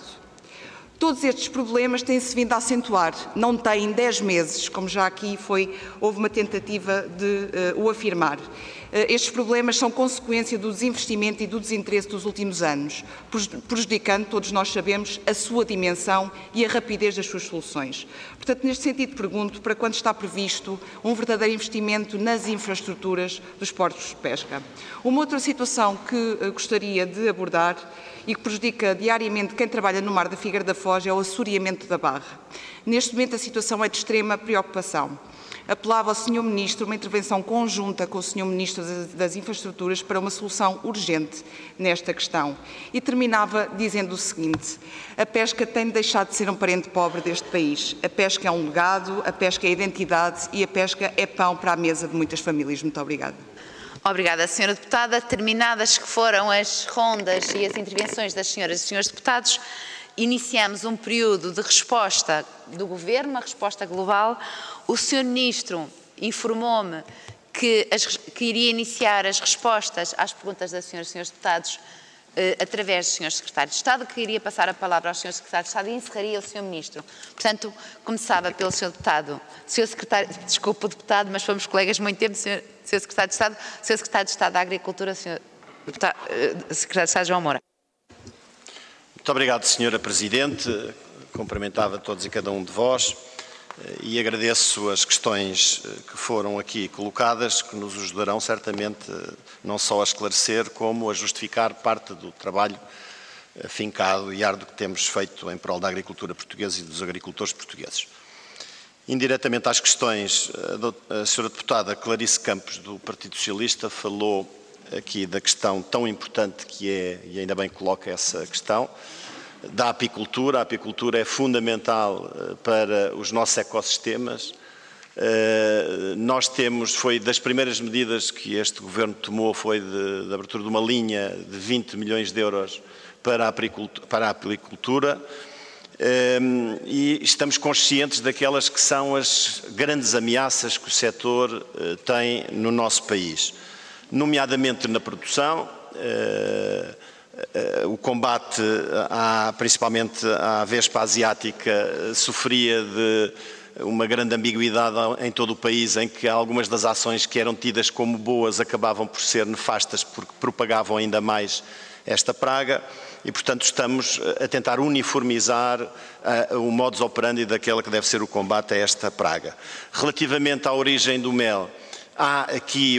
Todos estes problemas têm-se vindo a acentuar, não têm 10 meses, como já aqui houve uma tentativa de o afirmar. Estes problemas são consequência do desinvestimento e do desinteresse dos últimos anos, prejudicando, todos nós sabemos, a sua dimensão e a rapidez das suas soluções. Portanto, neste sentido, pergunto para quando está previsto um verdadeiro investimento nas infraestruturas dos portos de pesca. Uma outra situação que gostaria de abordar e que prejudica diariamente quem trabalha no mar da Figueira da Foz é o assoreamento da barra. Neste momento a situação é de extrema preocupação. Apelava ao Sr. Ministro uma intervenção conjunta com o Sr. Ministro das Infraestruturas para uma solução urgente nesta questão. E terminava dizendo o seguinte: a pesca tem deixado de ser um parente pobre deste país. A pesca é um legado, a pesca é identidade e a pesca é pão para a mesa de muitas famílias. Muito obrigada. Obrigada, Sra. Deputada. Terminadas que foram as rondas e as intervenções das senhoras e senhores deputados, iniciamos um período de resposta do Governo, uma resposta global. O Sr. Ministro informou-me que iria iniciar as respostas às perguntas das senhoras e senhores deputados através dos senhores secretários de Estado, que iria passar a palavra aos senhores secretários de Estado e encerraria o Sr. Ministro. Portanto, começava pelo Sr. Deputado, Sr. Secretário, desculpe o deputado, mas fomos colegas muito tempo, Sr. Secretário de Estado, Sr. Secretário de Estado da Agricultura, Sr. Secretário de Estado João Moura. Muito obrigado, Sra. Presidente. Cumprimentava todos e cada um de vós e agradeço as questões que foram aqui colocadas, que nos ajudarão certamente não só a esclarecer, como a justificar parte do trabalho afincado e árduo que temos feito em prol da agricultura portuguesa e dos agricultores portugueses. Indiretamente às questões, a Sra. Deputada Clarice Campos, do Partido Socialista, falou aqui da questão tão importante que é, e ainda bem que coloca essa questão, da apicultura. A apicultura é fundamental para os nossos ecossistemas. Foi das primeiras medidas que este Governo tomou, foi de abertura de uma linha de 20 milhões de euros para a apicultura. E estamos conscientes daquelas que são as grandes ameaças que o setor tem no nosso país, nomeadamente na produção, o combate principalmente à vespa asiática sofria de uma grande ambiguidade em todo o país, em que algumas das ações que eram tidas como boas acabavam por ser nefastas porque propagavam ainda mais esta praga e, portanto, estamos a tentar uniformizar o modus operandi daquela que deve ser o combate a esta praga. Relativamente à origem do mel, há aqui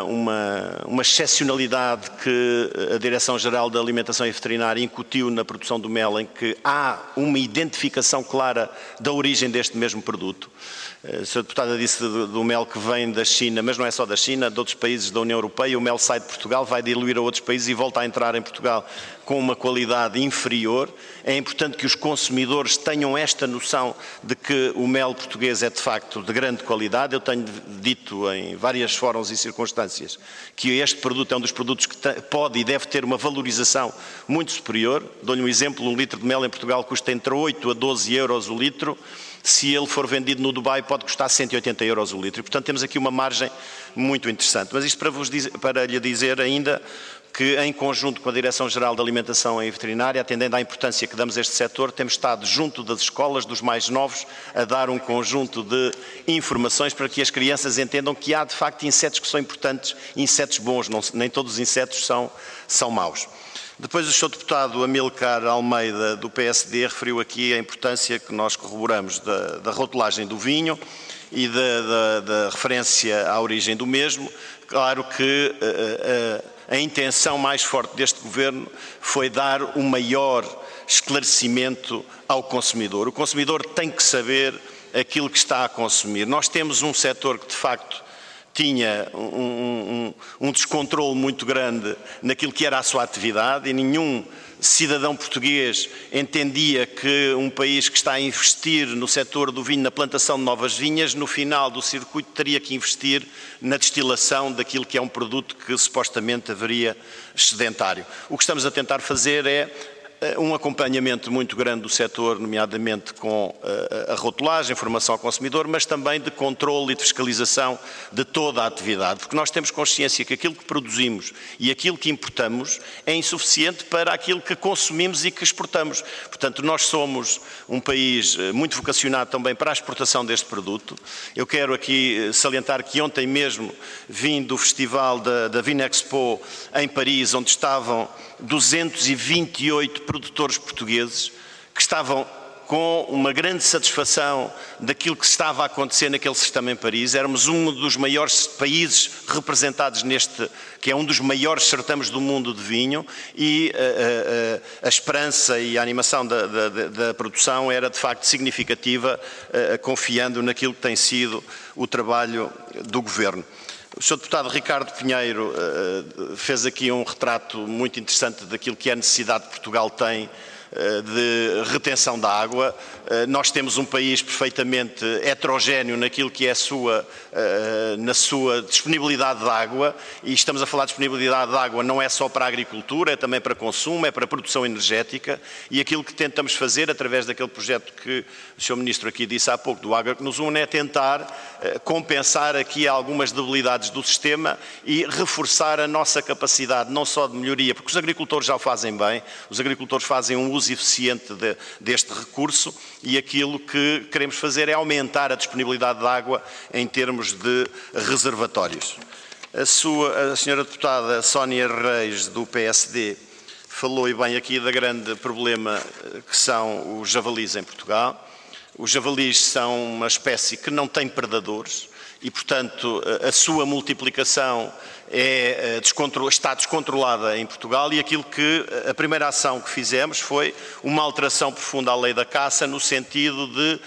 uma excepcionalidade que a Direção-Geral da Alimentação e Veterinária incutiu na produção do mel, em que há uma identificação clara da origem deste mesmo produto. A Sra. Deputada disse do mel que vem da China, mas não é só da China, de outros países da União Europeia. O mel sai de Portugal, vai diluir a outros países e volta a entrar em Portugal com uma qualidade inferior. É importante que os consumidores tenham esta noção de que o mel português é de facto de grande qualidade. Eu tenho dito em várias fóruns e circunstâncias que este produto é um dos produtos que pode e deve ter uma valorização muito superior. Dou-lhe um exemplo: 1 litro de mel em Portugal custa entre 8 a 12 euros o litro. Se ele for vendido no Dubai, pode custar 180 euros o litro. E, portanto, temos aqui uma margem muito interessante. Mas isto para lhe dizer ainda que, em conjunto com a Direção-Geral da Alimentação e Veterinária, atendendo à importância que damos a este setor, temos estado junto das escolas, dos mais novos, a dar um conjunto de informações para que as crianças entendam que há, de facto, insetos que são importantes, insetos bons, nem todos os insetos são maus. Depois o Sr. Deputado Amilcar Almeida, do PSD, referiu aqui a importância que nós corroboramos da rotulagem do vinho e da referência à origem do mesmo. Claro que a intenção mais forte deste Governo foi dar o maior esclarecimento ao consumidor. O consumidor tem que saber aquilo que está a consumir. Nós temos um setor que, de facto, tinha um descontrole muito grande naquilo que era a sua atividade e nenhum cidadão português entendia que um país que está a investir no setor do vinho, na plantação de novas vinhas, no final do circuito teria que investir na destilação daquilo que é um produto que supostamente haveria excedentário. O que estamos a tentar fazer é um acompanhamento muito grande do setor, nomeadamente com a rotulagem, informação ao consumidor, mas também de controle e de fiscalização de toda a atividade, porque nós temos consciência que aquilo que produzimos e aquilo que importamos é insuficiente para aquilo que consumimos e que exportamos. Portanto, nós somos um país muito vocacionado também para a exportação deste produto. Eu quero aqui salientar que ontem mesmo vim do festival da Vinexpo em Paris, onde estavam 228 produtores portugueses que estavam com uma grande satisfação daquilo que estava a acontecer naquele certame em Paris. Éramos um dos maiores países representados neste, que é um dos maiores certames do mundo de vinho, e a esperança e a animação da produção era de facto significativa, confiando naquilo que tem sido o trabalho do Governo. O Sr. Deputado Ricardo Pinheiro fez aqui um retrato muito interessante daquilo que a necessidade que Portugal tem de retenção da água. Nós temos um país perfeitamente heterogéneo naquilo que é na sua disponibilidade de água, e estamos a falar de disponibilidade de água não é só para a agricultura, é também para consumo, é para a produção energética, e aquilo que tentamos fazer através daquele projeto que o Sr. Ministro aqui disse há pouco, do Água que nos une, é tentar compensar aqui algumas debilidades do sistema e reforçar a nossa capacidade, não só de melhoria, porque os agricultores já o fazem bem, os agricultores fazem um uso eficiente deste recurso, e aquilo que queremos fazer é aumentar a disponibilidade de água em termos de reservatórios. A Sra. Deputada Sónia Reis, do PSD, falou e bem aqui do grande problema que são os javalis em Portugal. Os javalis são uma espécie que não tem predadores e, portanto, a sua multiplicação está descontrolada em Portugal, e a primeira ação que fizemos foi uma alteração profunda à lei da caça, no sentido de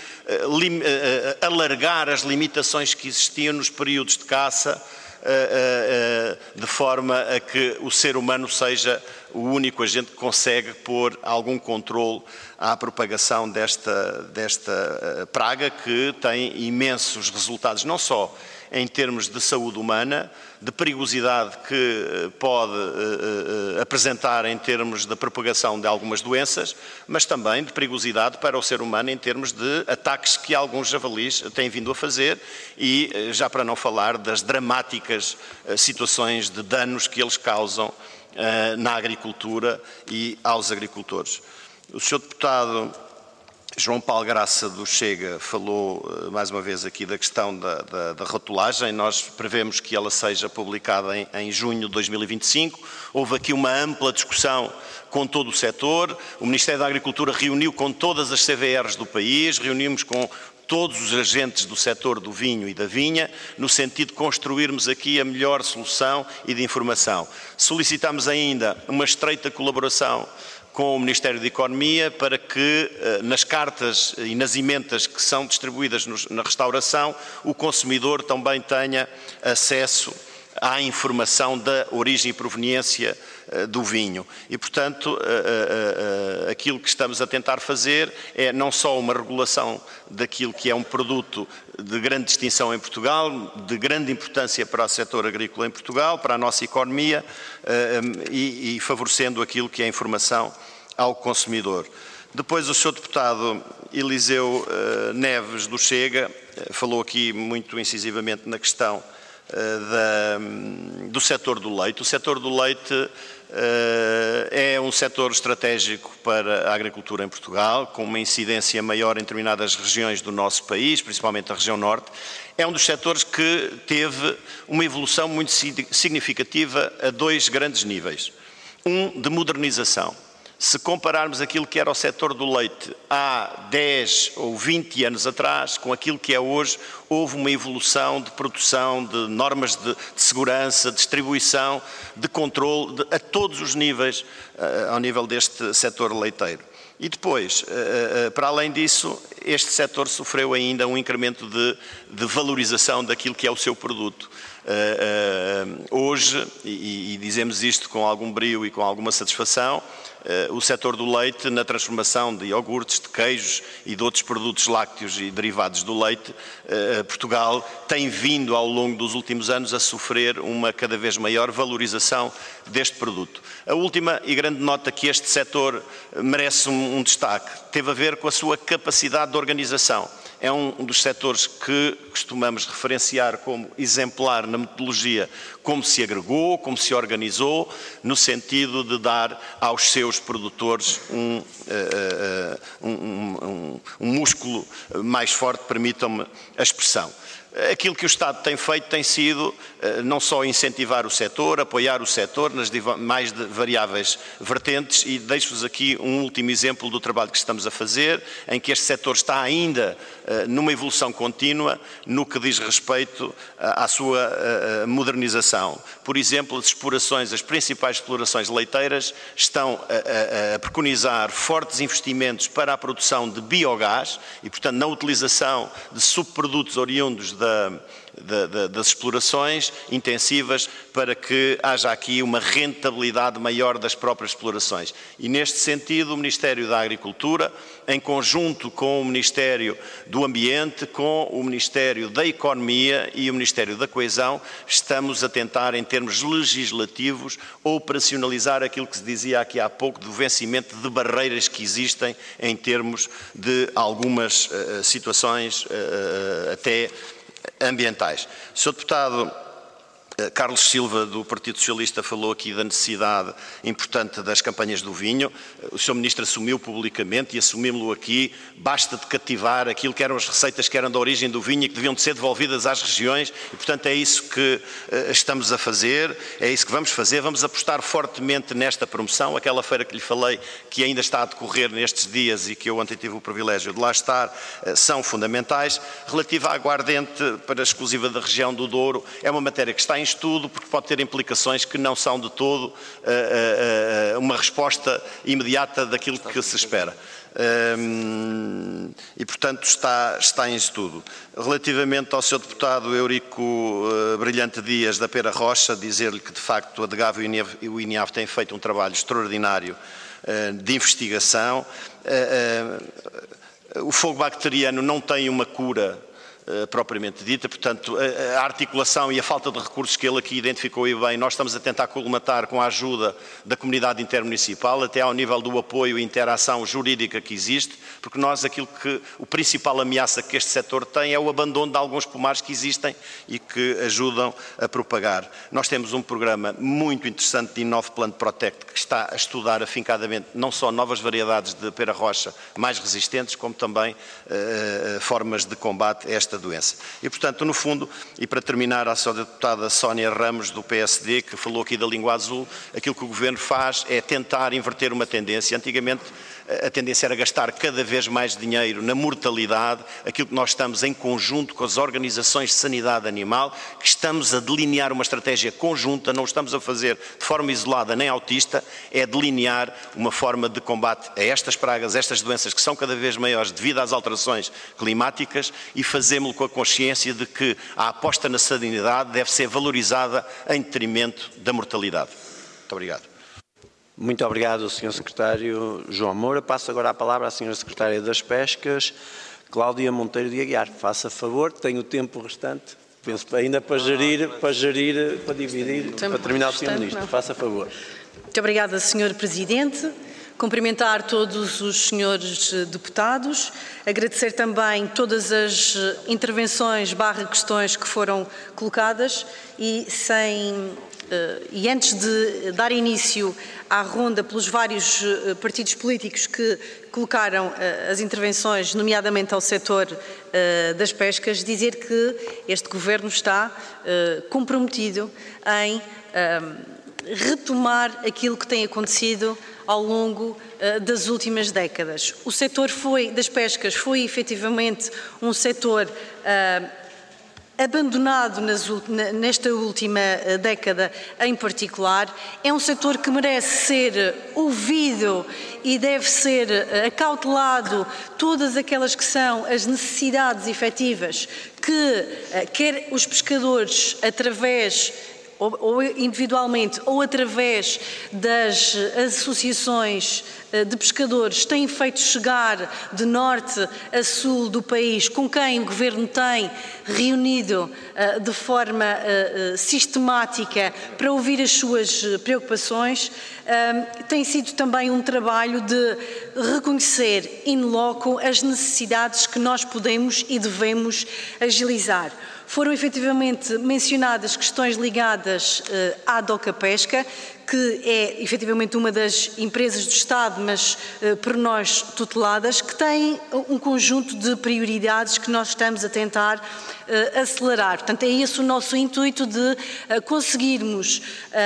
alargar as limitações que existiam nos períodos de caça, de forma a que o ser humano seja o único agente que consegue pôr algum controle à propagação desta praga, que tem imensos resultados, não só em termos de saúde humana, de perigosidade que pode apresentar em termos da propagação de algumas doenças, mas também de perigosidade para o ser humano em termos de ataques que alguns javalis têm vindo a fazer, e já para não falar das dramáticas situações de danos que eles causam na agricultura e aos agricultores. O Sr. Deputado João Paulo Graça do Chega falou mais uma vez aqui da questão da rotulagem. Nós prevemos que ela seja publicada em junho de 2025. Houve aqui uma ampla discussão com todo o setor. O Ministério da Agricultura reuniu com todas as CVRs do país, reunimos com todos os agentes do setor do vinho e da vinha, no sentido de construirmos aqui a melhor solução e de informação. Solicitamos ainda uma estreita colaboração com o Ministério da Economia para que nas cartas e nas emendas que são distribuídas na restauração, o consumidor também tenha acesso à informação da origem e proveniência do vinho. E, portanto, aquilo que estamos a tentar fazer é não só uma regulação daquilo que é um produto de grande distinção em Portugal, de grande importância para o setor agrícola em Portugal, para a nossa economia, e favorecendo aquilo que é a informação ao consumidor. Depois o Sr. Deputado Eliseu Neves do Chega falou aqui muito incisivamente na questão do setor do leite. O setor do leite é um setor estratégico para a agricultura em Portugal, com uma incidência maior em determinadas regiões do nosso país, principalmente a região norte. É um dos setores que teve uma evolução muito significativa a dois grandes níveis. Um, de modernização. Se compararmos aquilo que era o setor do leite há 10 ou 20 anos atrás, com aquilo que é hoje, houve uma evolução de produção, de normas de segurança, de distribuição, de controle, a todos os níveis, ao nível deste setor leiteiro. E depois, para além disso, este setor sofreu ainda um incremento de valorização daquilo que é o seu produto. Hoje, e dizemos isto com algum brio e com alguma satisfação, o setor do leite, na transformação de iogurtes, de queijos e de outros produtos lácteos e derivados do leite, Portugal tem vindo ao longo dos últimos anos a sofrer uma cada vez maior valorização deste produto. A última e grande nota que este setor merece um destaque teve a ver com a sua capacidade de organização. É um dos setores que costumamos referenciar como exemplar na metodologia, como se agregou, como se organizou, no sentido de dar aos seus produtores um músculo mais forte, permitam-me a expressão. Aquilo que o Estado tem feito tem sido não só incentivar o setor, apoiar o setor nas mais variáveis vertentes, e deixo-vos aqui um último exemplo do trabalho que estamos a fazer, em que este setor está ainda numa evolução contínua no que diz respeito à sua modernização. Por exemplo, as explorações, as principais explorações leiteiras estão a preconizar fortes investimentos para a produção de biogás e, portanto, na utilização de subprodutos oriundos das explorações intensivas, para que haja aqui uma rentabilidade maior das próprias explorações. E neste sentido, o Ministério da Agricultura, em conjunto com o Ministério do Ambiente, com o Ministério da Economia e o Ministério da Coesão, estamos a tentar, em termos legislativos, operacionalizar aquilo que se dizia aqui há pouco do vencimento de barreiras que existem em termos de algumas situações até ambientais. Sr. Deputado Carlos Silva, do Partido Socialista, falou aqui da necessidade importante das campanhas do vinho. O Sr. Ministro assumiu publicamente, e assumimos-lo aqui, basta de cativar aquilo que eram as receitas que eram da origem do vinho e que deviam de ser devolvidas às regiões, e portanto é isso que estamos a fazer, é isso que vamos fazer. Vamos apostar fortemente nesta promoção. Aquela feira que lhe falei, que ainda está a decorrer nestes dias e que eu ontem tive o privilégio de lá estar, são fundamentais. Relativa à aguardente para exclusiva da região do Douro, é uma matéria que está em isto tudo, porque pode ter implicações que não são de todo uma resposta imediata daquilo que se espera. E, portanto, está em estudo. Relativamente ao Sr. Deputado Eurico Brilhante Dias da Pera Rocha, dizer-lhe que, de facto, a DGAV e o INIAV têm feito um trabalho extraordinário de investigação. O fogo bacteriano não tem uma cura propriamente dita, portanto, a articulação e a falta de recursos que ele aqui identificou e bem, nós estamos a tentar colmatar com a ajuda da comunidade intermunicipal, até ao nível do apoio e interação jurídica que existe, porque nós o principal ameaça que este setor tem é o abandono de alguns pomares que existem e que ajudam a propagar. Nós temos um programa muito interessante de Inove Plant Protect que está a estudar afincadamente não só novas variedades de pera rocha mais resistentes, como também formas de combate a esta doença. E, portanto, no fundo, e para terminar, a Sra. Deputada Sónia Ramos, do PSD, que falou aqui da língua azul, aquilo que o Governo faz é tentar inverter uma tendência. Antigamente, a tendência era gastar cada vez mais dinheiro na mortalidade, aquilo que nós estamos em conjunto com as organizações de sanidade animal, que estamos a delinear uma estratégia conjunta, não o estamos a fazer de forma isolada nem autista, é delinear uma forma de combate a estas pragas, a estas doenças que são cada vez maiores devido às alterações climáticas e fazemos-lo com a consciência de que a aposta na sanidade deve ser valorizada em detrimento da mortalidade. Muito obrigado. Muito obrigado, Sr. Secretário João Moura. Passo agora a palavra à Sra. Secretária das Pescas, Cláudia Monteiro de Aguiar. Faça favor, tenho o tempo restante, penso ainda para gerir, para dividir, para terminar o Sr. Ministro. Faça favor. Muito obrigada, Sr. Presidente. Cumprimentar todos os senhores deputados, agradecer também todas as intervenções / questões que foram colocadas e antes de dar início à ronda pelos vários partidos políticos que colocaram as intervenções, nomeadamente ao setor das pescas, dizer que este Governo está comprometido em retomar aquilo que tem acontecido ao longo das últimas décadas. O setor das pescas foi efetivamente um setor abandonado nesta última década em particular. É um setor que merece ser ouvido e deve ser acautelado todas aquelas que são as necessidades efetivas que quer os pescadores através ou individualmente ou através das associações de pescadores têm feito chegar de norte a sul do país, com quem o Governo tem reunido de forma sistemática para ouvir as suas preocupações. Tem sido também um trabalho de reconhecer in loco as necessidades que nós podemos e devemos agilizar. Foram efetivamente mencionadas questões ligadas à DOCA Pesca, que é efetivamente uma das empresas do Estado, mas por nós tuteladas, que tem um conjunto de prioridades que nós estamos a tentar acelerar. Portanto, é esse o nosso intuito de conseguirmos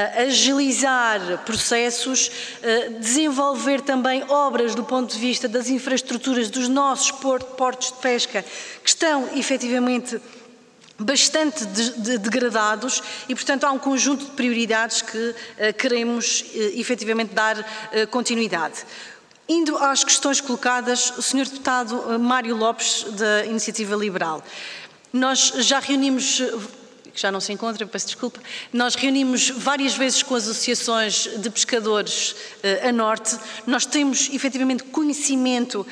agilizar processos, desenvolver também obras do ponto de vista das infraestruturas dos nossos portos de pesca, que estão efetivamente bastante degradados e, portanto, há um conjunto de prioridades que queremos efetivamente dar continuidade. Indo às questões colocadas, o Sr. Deputado Mário Lopes, da Iniciativa Liberal. Nós já reunimos, que já não se encontra, peço desculpa, nós reunimos várias vezes com as associações de pescadores a norte. Nós temos efetivamente conhecimento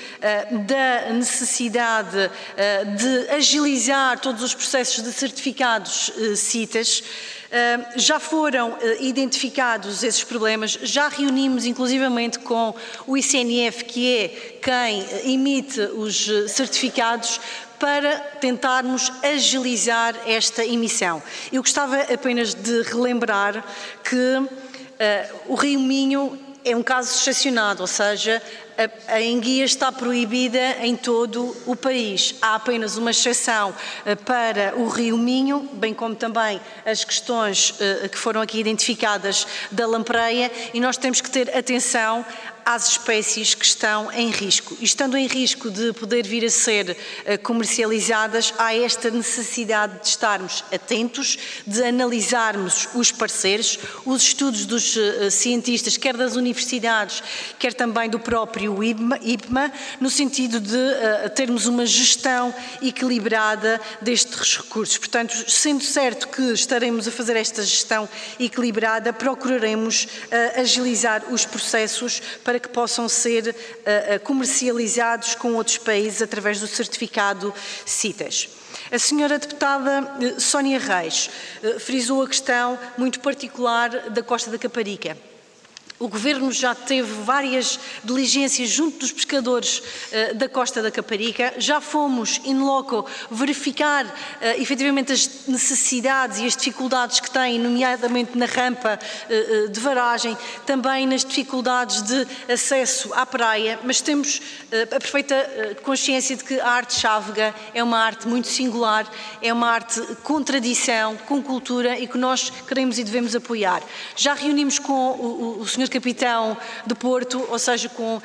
da necessidade de agilizar todos os processos de certificados CITES. Já foram identificados esses problemas, já reunimos inclusivamente com o ICNF, que é quem emite os certificados, para tentarmos agilizar esta emissão. Eu gostava apenas de relembrar que o Rio Minho é um caso excepcionado, ou seja, a enguia está proibida em todo o país. Há apenas uma exceção para o Rio Minho, bem como também as questões que foram aqui identificadas da lampreia, e nós temos que ter atenção às espécies que estão em risco. E estando em risco de poder vir a ser comercializadas, há esta necessidade de estarmos atentos, de analisarmos os pareceres, os estudos dos cientistas, quer das universidades, quer também do próprio IPMA, no sentido de termos uma gestão equilibrada destes recursos. Portanto, sendo certo que estaremos a fazer esta gestão equilibrada, procuraremos agilizar os processos para que possam ser comercializados com outros países através do certificado CITES. A senhora deputada Sónia Reis frisou a questão muito particular da Costa da Caparica. O Governo já teve várias diligências junto dos pescadores da Costa da Caparica. Já fomos in loco verificar efetivamente as necessidades e as dificuldades que têm, nomeadamente na rampa de varagem, também nas dificuldades de acesso à praia, mas temos a perfeita consciência de que a arte chávega é uma arte muito singular, é uma arte com tradição, com cultura e que nós queremos e devemos apoiar. Já reunimos com o Sr. Capitão de Porto, ou seja, com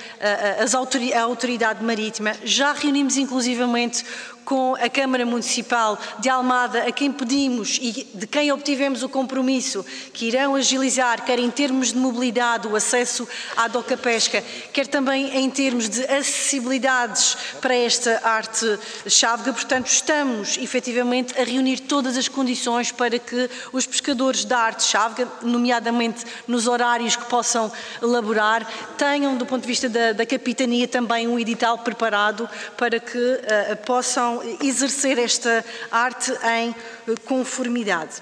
a Autoridade Marítima, já reunimos inclusivamente com a Câmara Municipal de Almada, a quem pedimos e de quem obtivemos o compromisso que irão agilizar, quer em termos de mobilidade, o acesso à doca pesca, quer também em termos de acessibilidades para esta arte chávega. Portanto, estamos efetivamente a reunir todas as condições para que os pescadores da arte chávega, nomeadamente nos horários que possam laborar, tenham, do ponto de vista da capitania, também um edital preparado para que possam exercer esta arte em conformidade.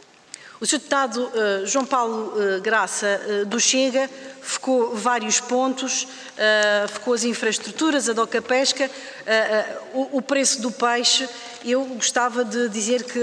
O Sr. Deputado João Paulo Graça do Chega focou vários pontos, focou as infraestruturas, a doca pesca, o preço do peixe. Eu gostava de dizer que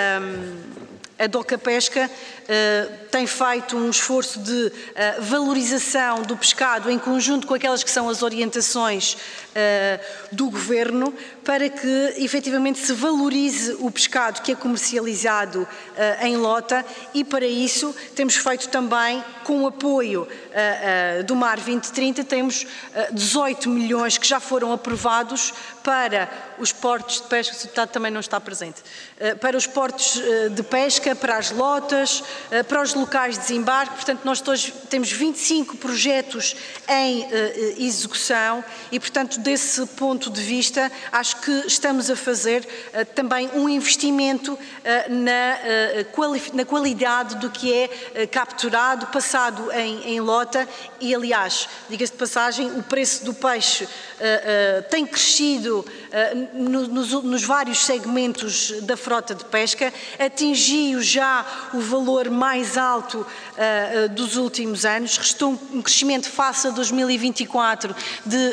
a doca pesca tem feito um esforço de valorização do pescado em conjunto com aquelas que são as orientações do Governo para que efetivamente se valorize o pescado que é comercializado em lota, e para isso temos feito também, com o apoio do Mar 2030, temos 18 milhões que já foram aprovados para os portos de pesca. O deputado também não está presente. Para os portos de pesca, para as lotas, para os locais de desembarque. Portanto, nós todos temos 25 projetos em execução e, portanto, desse ponto de vista, acho que estamos a fazer também um investimento na qualidade do que é capturado, passado em lota e, aliás, diga-se de passagem, o preço do peixe tem crescido nos vários segmentos da frota de pesca, atingiu já o valor mais alto dos últimos anos, restou um crescimento face a 2024 de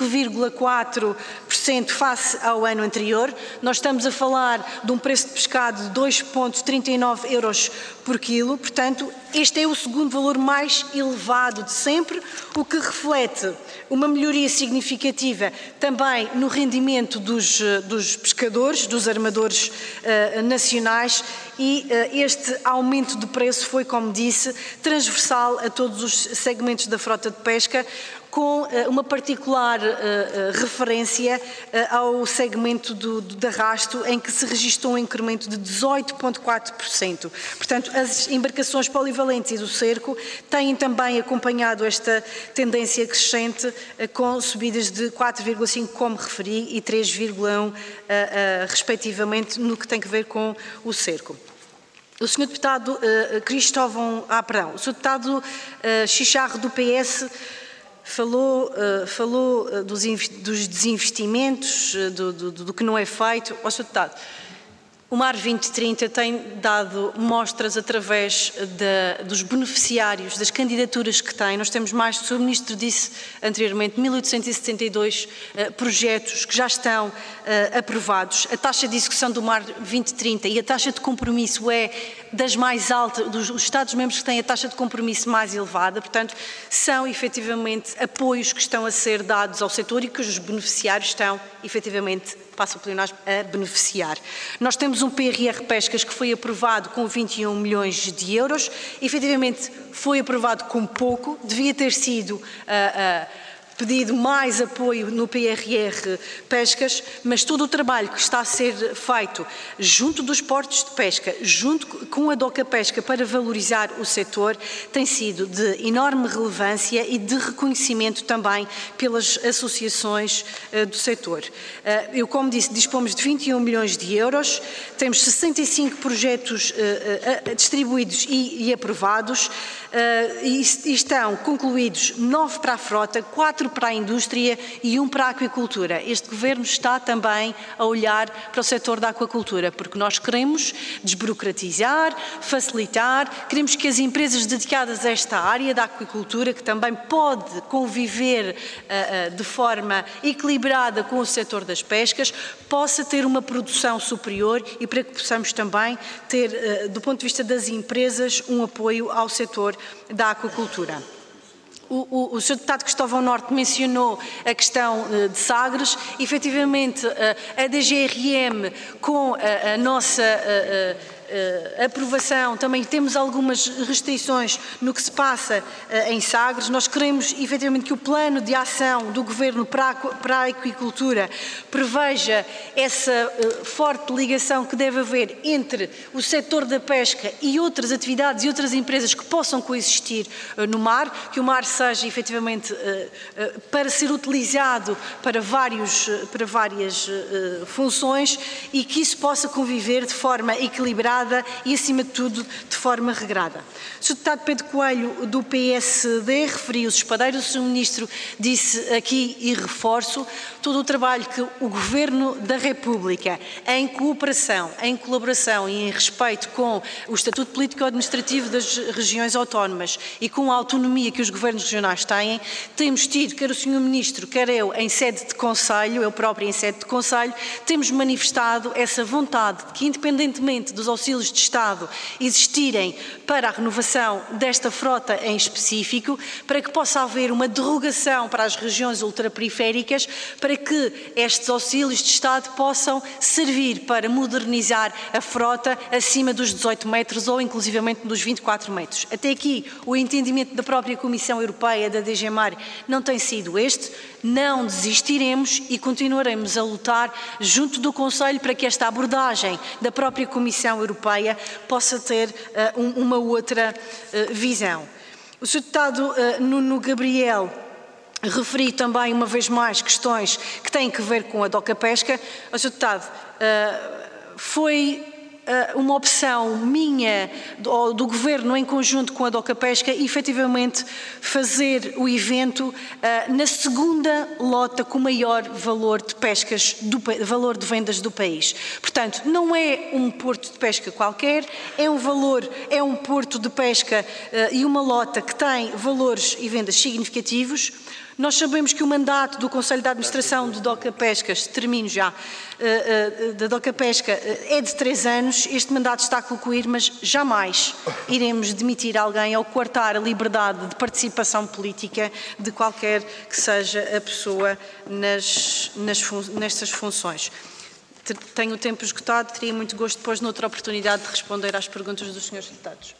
5,4% face ao ano anterior. Nós estamos a falar de um preço de pescado de 2,39 euros por quilo, portanto, este é o segundo valor mais elevado de sempre, o que reflete uma melhoria significativa também no rendimento dos pescadores, dos armadores nacionais, e este aumento de preço foi, como disse, transversal a todos os segmentos da frota de pesca, com uma particular referência ao segmento de arrasto, em que se registrou um incremento de 18,4%. Portanto, as embarcações polivalentes e do cerco têm também acompanhado esta tendência crescente, com subidas de 4,5%, como referi, e 3,1%, respectivamente, no que tem a ver com o cerco. O Sr. Deputado o Sr. Deputado Chicharro do PS falou dos desinvestimentos, do que não é feito. Ó, Sr. Deputado, O Mar 2030 tem dado mostras através dos beneficiários, das candidaturas que tem. Nós temos mais, o Sr. Ministro disse anteriormente, 1.872 projetos que já estão aprovados. A taxa de execução do Mar 2030 e a taxa de compromisso é das mais altas, dos Estados-membros que têm a taxa de compromisso mais elevada. Portanto, são efetivamente apoios que estão a ser dados ao setor e que os beneficiários estão efetivamente passa o plenário a beneficiar. Nós temos um PRR Pescas que foi aprovado com 21 milhões de euros, efetivamente foi aprovado com pouco, devia ter sido pedido mais apoio no PRR Pescas, mas todo o trabalho que está a ser feito junto dos portos de pesca, junto com a DOCA Pesca para valorizar o setor, tem sido de enorme relevância e de reconhecimento também pelas associações do setor. Eu, como disse, dispomos de 21 milhões de euros, temos 65 projetos distribuídos e aprovados, e estão concluídos 9 para a frota, 4 para a indústria e 1 para a aquicultura. Este Governo está também a olhar para o setor da aquacultura, porque nós queremos desburocratizar, facilitar, queremos que as empresas dedicadas a esta área da aquicultura, que também pode conviver de forma equilibrada com o setor das pescas, possa ter uma produção superior e para que possamos também ter, do ponto de vista das empresas, um apoio ao setor da aquacultura. O Sr. Deputado Cristóvão Norte mencionou a questão de Sagres. Efetivamente, a DGRM, com a nossa aprovação, também temos algumas restrições no que se passa em Sagres. Nós queremos, efetivamente, que o plano de ação do Governo para a aquicultura preveja essa forte ligação que deve haver entre o setor da pesca e outras atividades e outras empresas que possam coexistir no mar, que o mar seja, efetivamente, para ser utilizado para várias funções e que isso possa conviver de forma equilibrada e, acima de tudo, de forma regrada. O Sr. Deputado Pedro Coelho, do PSD, referiu os espadeiros. O Sr. Ministro disse aqui, e reforço, todo o trabalho que o Governo da República, em cooperação, em colaboração e em respeito com o Estatuto Político-Administrativo das regiões autónomas e com a autonomia que os governos regionais têm, temos tido, quer o Sr. Ministro, quer eu, em sede de Conselho, eu próprio em sede de Conselho, temos manifestado essa vontade de que, independentemente dos auxílios de Estado existirem para a renovação desta frota em específico, para que possa haver uma derrogação para as regiões ultraperiféricas, para que estes auxílios de Estado possam servir para modernizar a frota acima dos 18 metros ou inclusivamente dos 24 metros. Até aqui, o entendimento da própria Comissão Europeia, da DG Mar, não tem sido este. Não desistiremos e continuaremos a lutar junto do Conselho para que esta abordagem da própria Comissão Europeia possa ter uma outra visão. O Sr. Deputado Nuno Gabriel referiu também, uma vez mais, questões que têm que ver com a DOCA Pesca. O Sr. Deputado, foi uma opção minha, do Governo, em conjunto com a DOCA Pesca, e efetivamente fazer o evento na segunda lota com maior valor de pescas, valor de vendas do país. Portanto, não é um porto de pesca qualquer, é um porto de pesca e uma lota que tem valores e vendas significativos. Nós sabemos que o mandato do Conselho de Administração de DOCA Pescas, termino já, da DOCA Pesca, é de 3 anos. Este mandato está a concluir, mas jamais iremos demitir alguém ou coartar a liberdade de participação política de qualquer que seja a pessoa nestas funções. Tenho o tempo esgotado, teria muito gosto depois, noutra oportunidade, de responder às perguntas dos senhores deputados.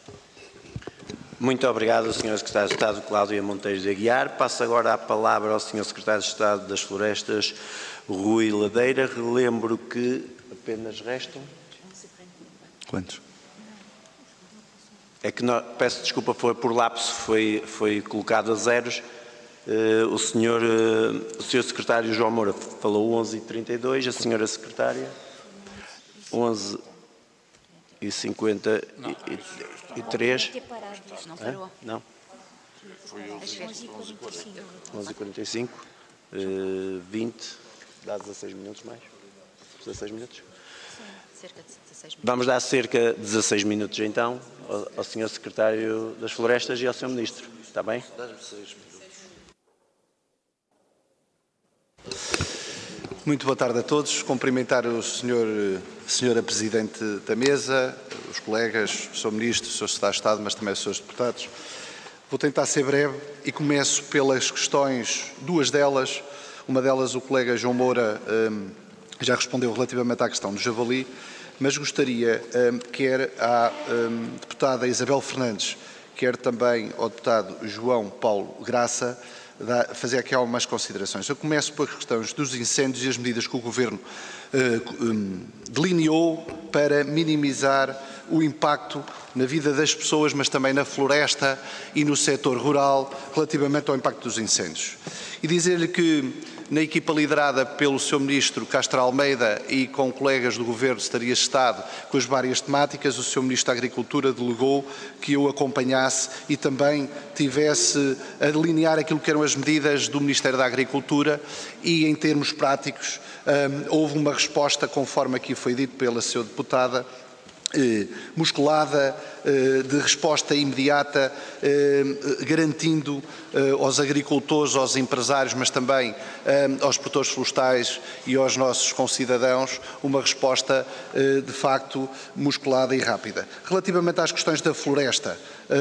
Muito obrigado, Sr. Secretário de Estado Cláudia Monteiro de Aguiar. Passo agora a palavra ao Sr. Secretário de Estado das Florestas, Rui Ladeira. Relembro que apenas restam... Quantos? É que, peço desculpa, foi por lapso, foi colocado a zeros. O Sr. Secretário João Moura falou 11h32, a Sra. Secretária 11h53. Não. Foi 11h45. 20, dá 16 minutos mais. 16 minutos. Vamos dar cerca de 16 minutos, então, ao Sr. Secretário das Florestas e ao Sr. Ministro. Está bem? Muito boa tarde a todos. Cumprimentar o Senhora Presidente da Mesa, os colegas, o Sr. Ministro, o Sr. Secretário de Estado, mas também os Srs. Deputados. Vou tentar ser breve e começo pelas questões, duas delas. Uma delas o colega João Moura já respondeu relativamente à questão do javali, mas gostaria, quer à deputada Isabel Fernandes, quer também ao deputado João Paulo Graça, fazer aqui algumas considerações. Eu começo pelas questões dos incêndios e as medidas que o Governo delineou para minimizar o impacto na vida das pessoas, mas também na floresta e no setor rural, relativamente ao impacto dos incêndios. E dizer-lhe que na equipa liderada pelo Sr. Ministro Castro Almeida e com colegas do Governo estaria Estado com as várias temáticas, o Sr. Ministro da Agricultura delegou que eu acompanhasse e também tivesse a delinear aquilo que eram as medidas do Ministério da Agricultura e, em termos práticos, houve uma resposta, conforme aqui foi dito pela Sra. Deputada, musculada, de resposta imediata, garantindo aos agricultores, aos empresários, mas também aos produtores florestais e aos nossos concidadãos, uma resposta de facto musculada e rápida. Relativamente às questões da floresta,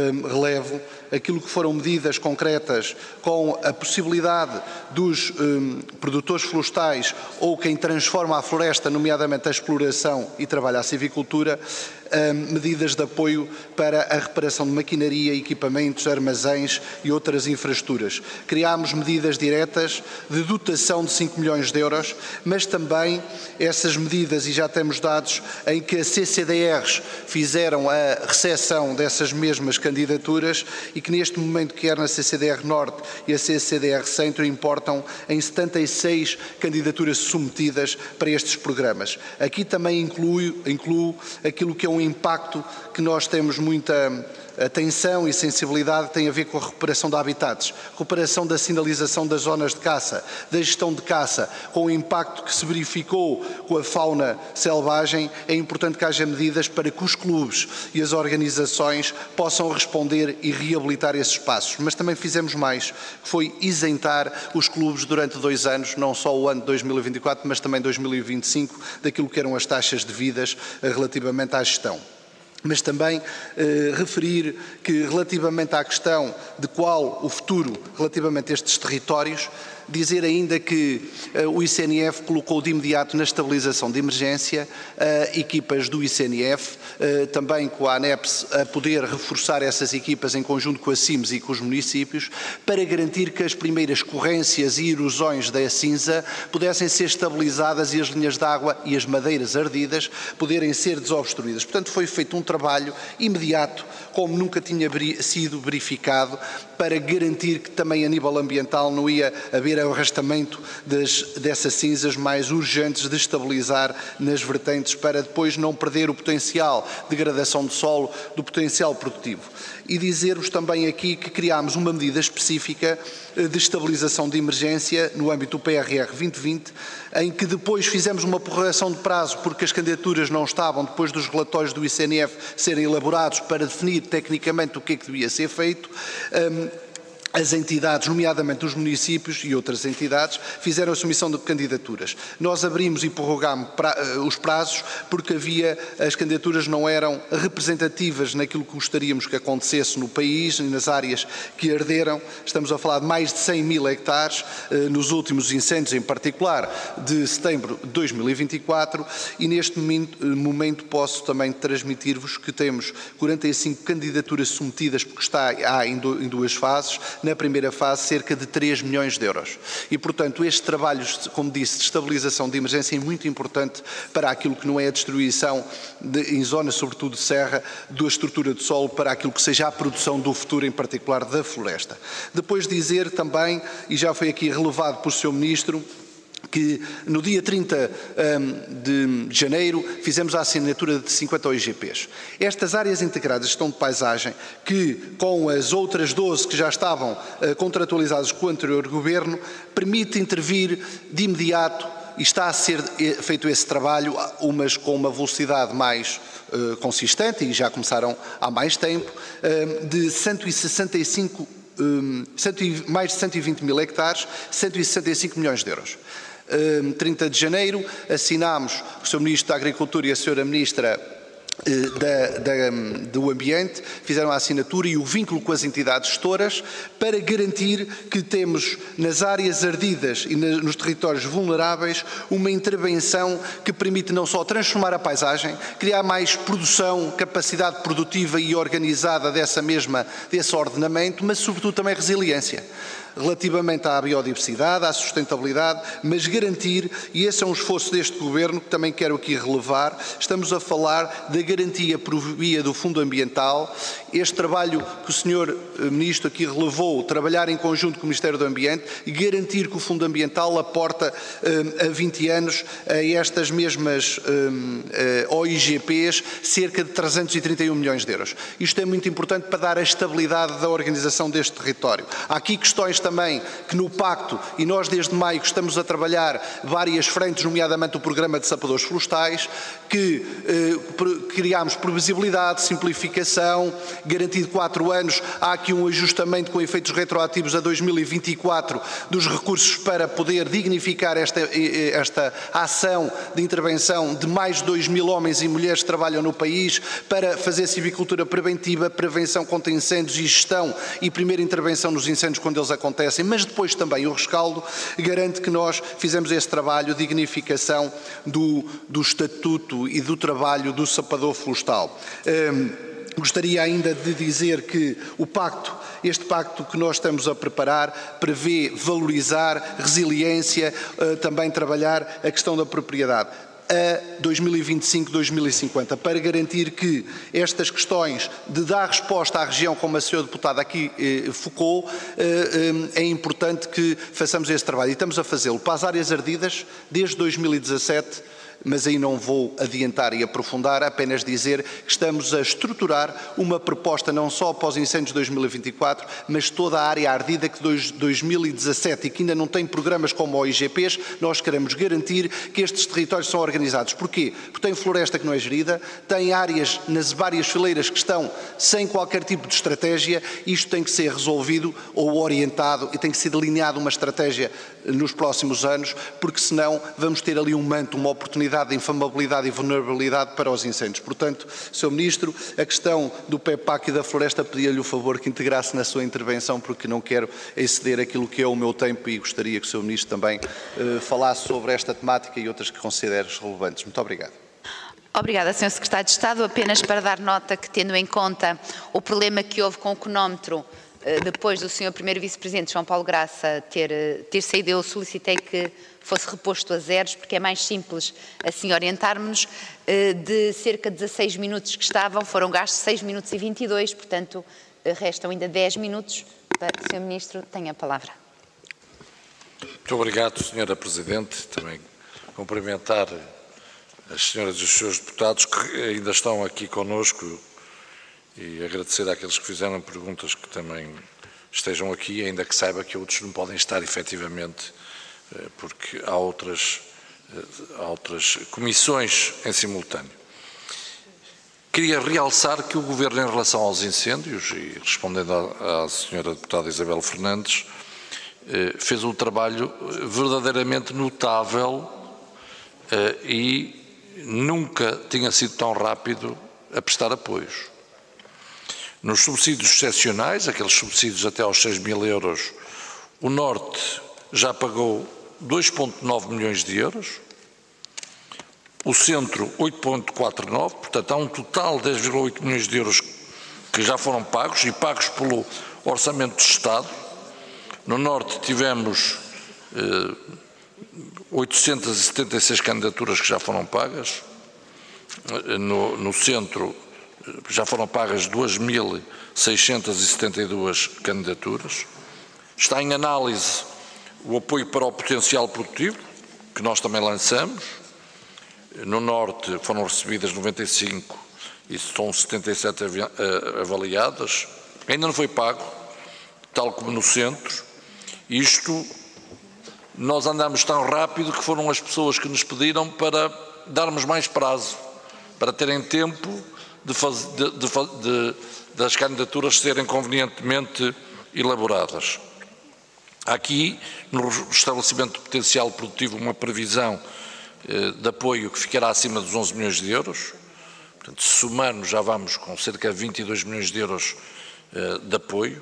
relevo aquilo que foram medidas concretas com a possibilidade dos produtores florestais ou quem transforma a floresta, nomeadamente a exploração e trabalha a silvicultura, medidas de apoio para a reparação de maquinaria, equipamentos, armazéns e outras infraestruturas. Criámos medidas diretas de dotação de 5 milhões de euros, mas também essas medidas, e já temos dados em que a CCDRs fizeram a recepção dessas mesmas candidaturas e que neste momento, quer na CCDR Norte e a CCDR Centro, importam em 76 candidaturas submetidas para estes programas. Aqui também incluo aquilo que é um impacto que nós temos muita atenção e sensibilidade, tem a ver com a recuperação de habitats, recuperação da sinalização das zonas de caça, da gestão de caça, com o impacto que se verificou com a fauna selvagem. É importante que haja medidas para que os clubes e as organizações possam responder e reabilitar esses espaços. Mas também fizemos mais, que foi isentar os clubes durante 2 anos, não só o ano de 2024, mas também 2025, daquilo que eram as taxas devidas relativamente à gestão. Mas também referir que, relativamente à questão de qual o futuro relativamente a estes territórios, dizer ainda que o ICNF colocou de imediato na estabilização de emergência equipas do ICNF, também com a ANEPS a poder reforçar essas equipas em conjunto com a CIMS e com os municípios, para garantir que as primeiras corrências e erosões da cinza pudessem ser estabilizadas e as linhas de água e as madeiras ardidas poderem ser desobstruídas. Portanto, foi feito um trabalho imediato, como nunca tinha sido verificado, para garantir que também a nível ambiental não ia haver arrastamento dessas cinzas mais urgentes de estabilizar nas vertentes, para depois não perder o potencial de degradação do solo, do potencial produtivo. E dizer-vos também aqui que criámos uma medida específica de estabilização de emergência no âmbito do PRR 2020, em que depois fizemos uma prorrogação de prazo porque as candidaturas não estavam, depois dos relatórios do ICNF serem elaborados, para definir tecnicamente o que é que devia ser feito. As entidades, nomeadamente os municípios e outras entidades, fizeram a submissão de candidaturas. Nós abrimos e prorrogámos os prazos porque as candidaturas não eram representativas naquilo que gostaríamos que acontecesse no país e nas áreas que arderam. Estamos a falar de mais de 100 mil hectares nos últimos incêndios, em particular de setembro de 2024, e neste momento posso também transmitir-vos que temos 45 candidaturas submetidas, porque há em 2 fases. Na primeira fase, cerca de 3 milhões de euros. E, portanto, este trabalho, como disse, de estabilização de emergência é muito importante para aquilo que não é a destruição, em zonas, sobretudo de serra, da estrutura do solo, para aquilo que seja a produção do futuro, em particular da floresta. Depois dizer também, e já foi aqui relevado por Sr. Ministro, que no dia 30 de janeiro fizemos a assinatura de 50 OIGPs. Estas áreas integradas de gestão de paisagem, que com as outras 12 que já estavam contratualizadas com o anterior Governo, permite intervir de imediato e está a ser feito esse trabalho, umas com uma velocidade mais consistente, e já começaram há mais tempo, de 165, mais de 120 mil hectares, 165 milhões de euros. 30 de janeiro assinámos, o Sr. Ministro da Agricultura e a Sra. Ministra do Ambiente fizeram a assinatura e o vínculo com as entidades gestoras para garantir que temos nas áreas ardidas e nos territórios vulneráveis uma intervenção que permite não só transformar a paisagem, criar mais produção, capacidade produtiva e organizada desse ordenamento, mas sobretudo também resiliência. Relativamente à biodiversidade, à sustentabilidade, mas garantir, e esse é um esforço deste Governo que também quero aqui relevar, estamos a falar da garantia por via do Fundo Ambiental. Este trabalho que o Sr. Ministro aqui relevou, trabalhar em conjunto com o Ministério do Ambiente e garantir que o Fundo Ambiental aporta a 20 anos a estas mesmas OIGPs cerca de 331 milhões de euros. Isto é muito importante para dar a estabilidade da organização deste território. Há aqui questões também que no Pacto, e nós desde maio estamos a trabalhar várias frentes, nomeadamente o programa de sapadores florestais, que criámos previsibilidade, simplificação, garantido 4 anos, há aqui um ajustamento com efeitos retroativos a 2024 dos recursos para poder dignificar esta ação de intervenção de mais de 2.000 homens e mulheres que trabalham no país para fazer civicultura preventiva, prevenção contra incêndios e gestão e primeira intervenção nos incêndios quando eles acontecem, mas depois também o rescaldo garante que nós fizemos esse trabalho de dignificação do estatuto e do trabalho do sapador florestal. Gostaria ainda de dizer que este pacto que nós estamos a preparar prevê valorizar resiliência, também trabalhar a questão da propriedade a 2025-2050, para garantir que estas questões de dar resposta à região, como a senhora deputada aqui focou, é importante que façamos esse trabalho. E estamos a fazê-lo para as áreas ardidas desde 2017, mas aí não vou adiantar e aprofundar, apenas dizer que estamos a estruturar uma proposta não só para os incêndios de 2024, mas toda a área ardida que 2017 e que ainda não tem programas como o IGPs, nós queremos garantir que estes territórios são organizados. Porquê? Porque tem floresta que não é gerida, tem áreas nas várias fileiras que estão sem qualquer tipo de estratégia, isto tem que ser resolvido ou orientado e tem que ser delineado uma estratégia nos próximos anos, porque senão vamos ter ali um manto, uma oportunidade de inflamabilidade e vulnerabilidade para os incêndios. Portanto, Sr. Ministro, a questão do PEPAC e da floresta, pedia-lhe o favor que integrasse na sua intervenção, porque não quero exceder aquilo que é o meu tempo e gostaria que o Sr. Ministro também falasse sobre esta temática e outras que consideres relevantes. Muito obrigado. Obrigada, Sr. Secretário de Estado. Apenas para dar nota que, tendo em conta o problema que houve com o cronómetro, depois do Sr. Primeiro Vice-Presidente João Paulo Graça ter saído, eu solicitei que fosse reposto a zeros, porque é mais simples assim orientarmos-nos. De cerca de 16 minutos que estavam, foram gastos 6 minutos e 22, portanto, restam ainda 10 minutos. O Sr. Ministro tem a palavra. Muito obrigado, Sra. Presidente. Também cumprimentar as senhoras e os senhores deputados que ainda estão aqui conosco e agradecer àqueles que fizeram perguntas que também estejam aqui, ainda que saiba que outros não podem estar efetivamente, porque há outras comissões em simultâneo. Queria realçar que o Governo, em relação aos incêndios, e respondendo à senhora deputada Isabel Fernandes, fez um trabalho verdadeiramente notável e nunca tinha sido tão rápido a prestar apoios. Nos subsídios excepcionais, aqueles subsídios até aos 6.000 euros, o Norte já pagou 2,9 milhões de euros, o Centro 8,49, portanto há um total de 10,8 milhões de euros que já foram pagos e pagos pelo Orçamento do Estado. No Norte tivemos 876 candidaturas que já foram pagas, no Centro já foram pagas 2.672 candidaturas. Está em análise o apoio para o potencial produtivo, que nós também lançamos. No Norte foram recebidas 95 e estão 77 avaliadas. Ainda não foi pago, tal como no Centro. Isto nós andamos tão rápido que foram as pessoas que nos pediram para darmos mais prazo, para terem tempo das candidaturas serem convenientemente elaboradas. Há aqui, no estabelecimento de potencial produtivo, uma previsão de apoio que ficará acima dos 11 milhões de euros. Portanto, somando, já vamos com cerca de 22 milhões de euros de apoio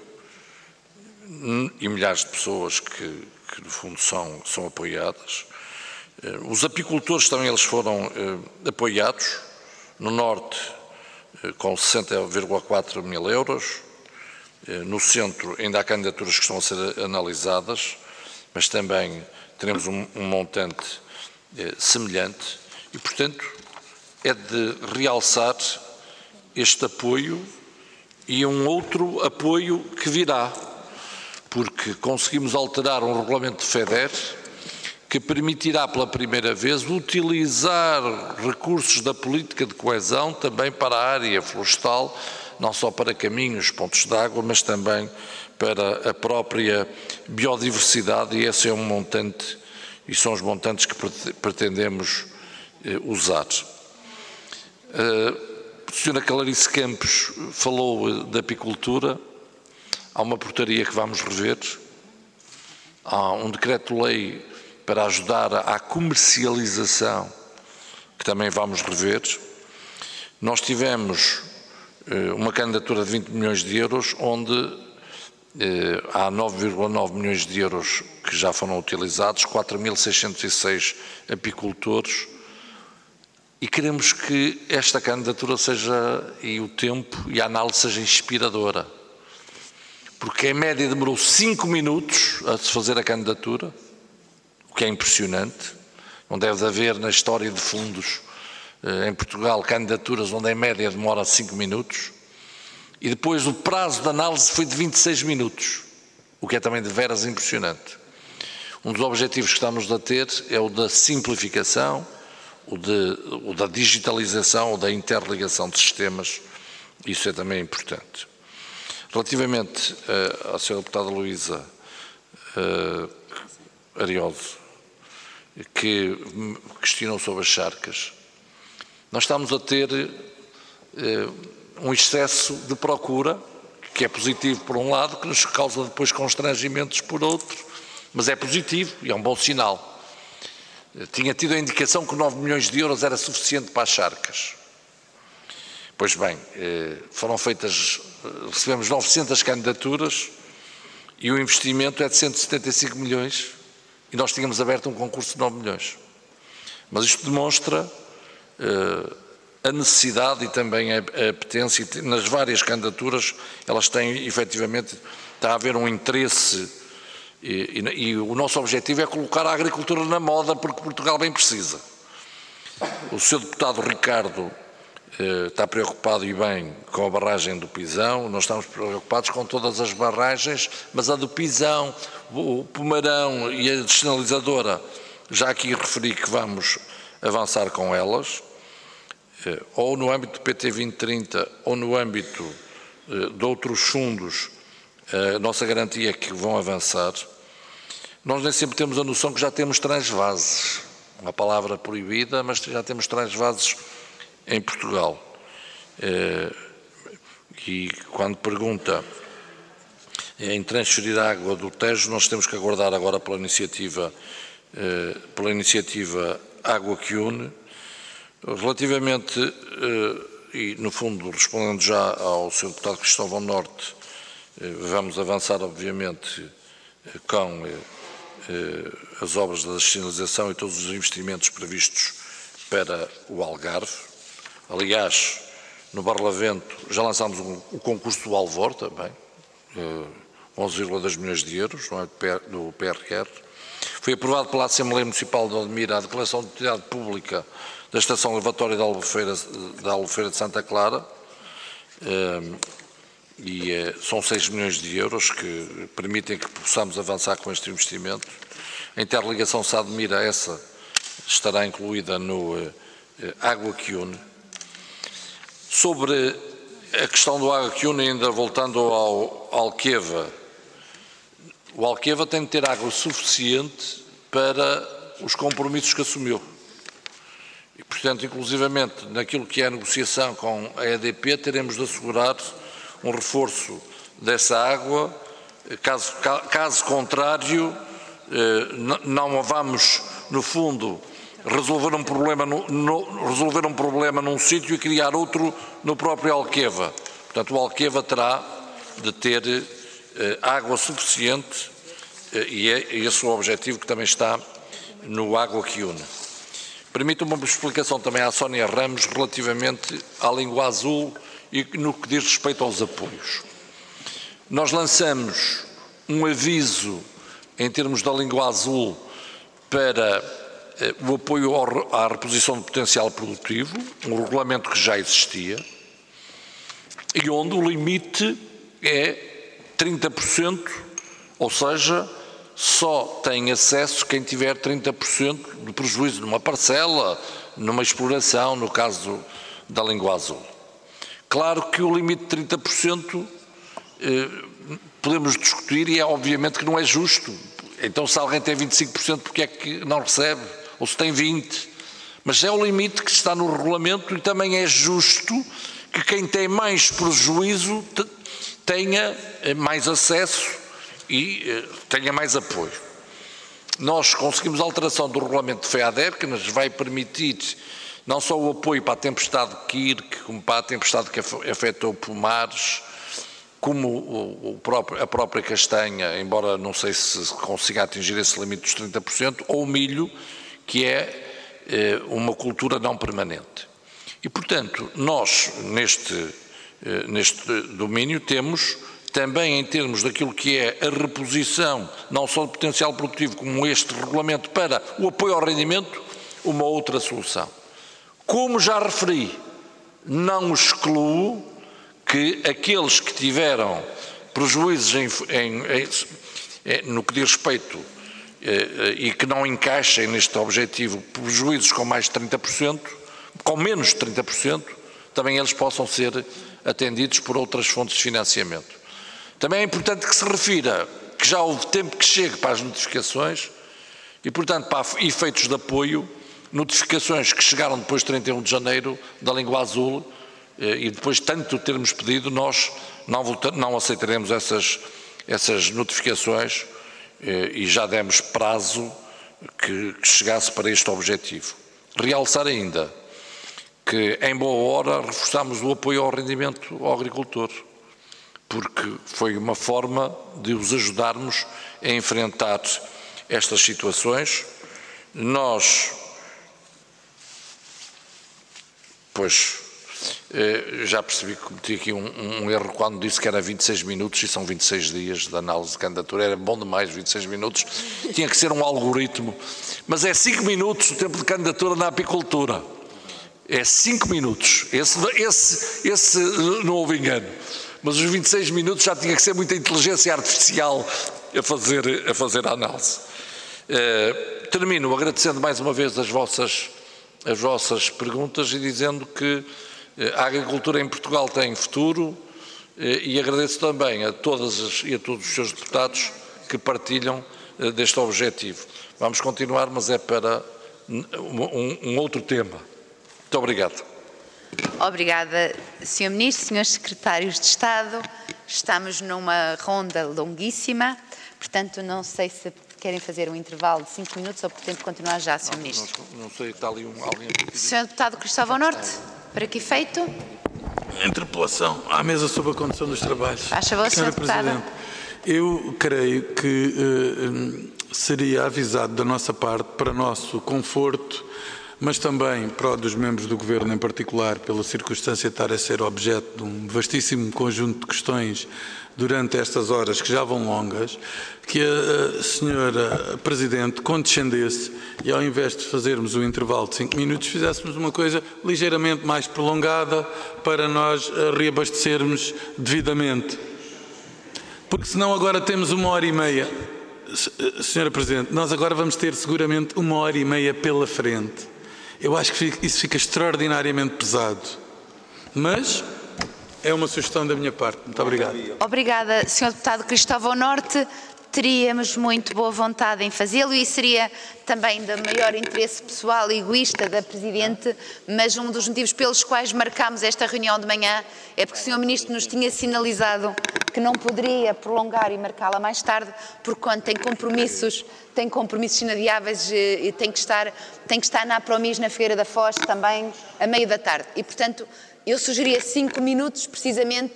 e milhares de pessoas que no fundo são apoiadas. Os apicultores também eles foram apoiados, no Norte com 60,4 mil euros, no Centro ainda há candidaturas que estão a ser analisadas, mas também teremos um montante semelhante e, portanto, é de realçar este apoio e um outro apoio que virá, porque conseguimos alterar um regulamento de FEDER que permitirá pela primeira vez utilizar recursos da política de coesão também para a área florestal, não só para caminhos, pontos de água, mas também para a própria biodiversidade, e esse é um montante, e são os montantes que pretendemos usar. A senhora Clarice Campos falou da apicultura. Há uma portaria que vamos rever, há um decreto-lei para ajudar à comercialização que também vamos rever. Nós tivemos uma candidatura de 20 milhões de euros, onde há 9,9 milhões de euros que já foram utilizados, 4.606 apicultores, e queremos que esta candidatura seja, e o tempo e a análise seja inspiradora, porque em média demorou 5 minutos a se fazer a candidatura, o que é impressionante. Não deve haver na história de fundos em Portugal candidaturas onde em média demora 5 minutos, e depois o prazo de análise foi de 26 minutos, o que é também de veras impressionante. Um dos objetivos que estamos a ter é o da simplificação, o da digitalização, o da interligação de sistemas, isso é também importante. Relativamente à senhora deputada Luísa Arioso, que questionou sobre as charcas, nós estamos a ter um excesso de procura, que é positivo por um lado, que nos causa depois constrangimentos por outro, mas é positivo e é um bom sinal. Tinha tido a indicação que 9 milhões de euros era suficiente para as charcas. Pois bem, recebemos 900 candidaturas e o investimento é de 175 milhões e nós tínhamos aberto um concurso de 9 milhões. Mas isto demonstra a necessidade e também a apetência, nas várias candidaturas elas têm efetivamente, está a haver um interesse e o nosso objetivo é colocar a agricultura na moda, porque Portugal bem precisa. O Sr. Deputado Ricardo está preocupado e bem com a barragem do Pisão, nós estamos preocupados com todas as barragens, mas a do Pisão, o Pomarão e a dessinalizadora, já aqui referi que vamos avançar com elas, ou no âmbito do PT 2030 ou no âmbito de outros fundos, a nossa garantia é que vão avançar. Nós nem sempre temos a noção que já temos transvases, uma palavra proibida, mas já temos transvases em Portugal. E quando pergunta em transferir a água do Tejo, nós temos que aguardar agora pela iniciativa Água que Une. Relativamente, e no fundo respondendo já ao Sr. Deputado Cristóvão Norte, vamos avançar obviamente com as obras da sinalização e todos os investimentos previstos para o Algarve. Aliás, no Barlavento já lançámos o concurso do Alvor também, 11,2 milhões de euros do PRR. Foi aprovado pela Assembleia Municipal de Odmira a declaração de utilidade pública da estação lavatória da Albufeira de Santa Clara, e são 6 milhões de euros que permitem que possamos avançar com este investimento. A interligação Sá-de-Mira, essa estará incluída no Água que Une. Sobre a questão do Água que Une, ainda voltando ao Alqueva, o Alqueva tem de ter água suficiente para os compromissos que assumiu. E, portanto, inclusivamente, naquilo que é a negociação com a EDP, teremos de assegurar um reforço dessa água. Caso contrário, não vamos, no fundo, resolver um problema num sítio e criar outro no próprio Alqueva. Portanto, o Alqueva terá de ter água suficiente e é esse o objetivo que também está no Água que Une. Permita-me uma explicação também à Sónia Ramos relativamente à língua azul e no que diz respeito aos apoios. Nós lançamos um aviso em termos da língua azul para o apoio à reposição de potencial produtivo, um regulamento que já existia, e onde o limite é 30%, ou seja, só tem acesso quem tiver 30% de prejuízo numa parcela, numa exploração, no caso da língua azul. Claro que o limite de 30% podemos discutir e é obviamente que não é justo. Então, se alguém tem 25%, porque é que não recebe? Ou se tem 20%? Mas é o limite que está no regulamento e também é justo que quem tem mais prejuízo tenha mais acesso e tenha mais apoio. Nós conseguimos a alteração do regulamento de FEADER, que nos vai permitir não só o apoio para a tempestade de Kirk, como para a tempestade que afetou pomares, como a própria castanha, embora não sei se consiga atingir esse limite dos 30%, ou o milho, que é uma cultura não permanente. E, portanto, nós, neste domínio, temos também, em termos daquilo que é a reposição, não só do potencial produtivo, como este regulamento para o apoio ao rendimento, uma outra solução. Como já referi, não excluo que aqueles que tiveram prejuízos no que diz respeito e que não encaixem neste objetivo, prejuízos com mais de 30%, com menos de 30%, também eles possam ser atendidos por outras fontes de financiamento. Também é importante que se refira que já houve tempo que chegue para as notificações e, portanto, para efeitos de apoio, notificações que chegaram depois de 31 de janeiro da língua azul e depois tanto termos pedido, nós não aceitaremos essas notificações e já demos prazo que chegasse para este objetivo. Realçar ainda que, em boa hora, reforçámos o apoio ao rendimento ao agricultor, porque foi uma forma de os ajudarmos a enfrentar estas situações. Nós, já percebi que cometi aqui um erro quando disse que era 26 minutos e são 26 dias de análise de candidatura. Era bom demais 26 minutos, tinha que ser um algoritmo. Mas é 5 minutos o tempo de candidatura na apicultura. É 5 minutos. Esse não houve engano. Mas os 26 minutos já tinha que ser muita inteligência artificial a fazer a análise. Termino agradecendo mais uma vez as vossas perguntas e dizendo que a agricultura em Portugal tem futuro e agradeço também a todas e a todos os seus deputados que partilham deste objetivo. Vamos continuar, mas é para um outro tema. Muito obrigado. Obrigada, Sr. Ministro, Srs. Secretários de Estado. Estamos numa ronda longuíssima, portanto não sei se querem fazer um intervalo de 5 minutos ou podemos continuar já, Sr. Ministro. Não sei, está ali alguém. Sr. Deputado Cristóvão Norte, para que efeito? Interpelação à mesa sobre a condução dos trabalhos. Faz favor, Sr. Deputado. Eu creio que seria avisado da nossa parte, para nosso conforto, mas também para o dos membros do Governo, em particular, pela circunstância de estar a ser objeto de um vastíssimo conjunto de questões durante estas horas que já vão longas, que a Senhora Presidente condescendesse e, ao invés de fazermos um intervalo de 5 minutos, fizéssemos uma coisa ligeiramente mais prolongada para nós reabastecermos devidamente. Porque senão agora temos 1h30. Senhora Presidente, nós agora vamos ter seguramente 1h30 pela frente. Eu acho que isso fica extraordinariamente pesado. Mas é uma sugestão da minha parte. Muito obrigado. Obrigada, Sr. Deputado Cristóvão Norte. teríamos muito boa vontade em fazê-lo e seria também de maior interesse pessoal e egoísta da Presidente, mas um dos motivos pelos quais marcámos esta reunião de manhã é porque o Sr. Ministro nos tinha sinalizado que não poderia prolongar e marcá-la mais tarde, porque quando tem compromissos inadiáveis e tem que estar na Apromis, na Figueira da Foz, também a meio da tarde. E, portanto, eu sugeria 5 minutos, precisamente,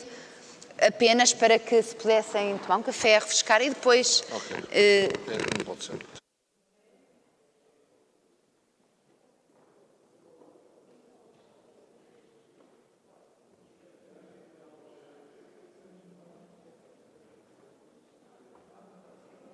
apenas para que se pudessem tomar um café, refrescar e depois... Não pode ser.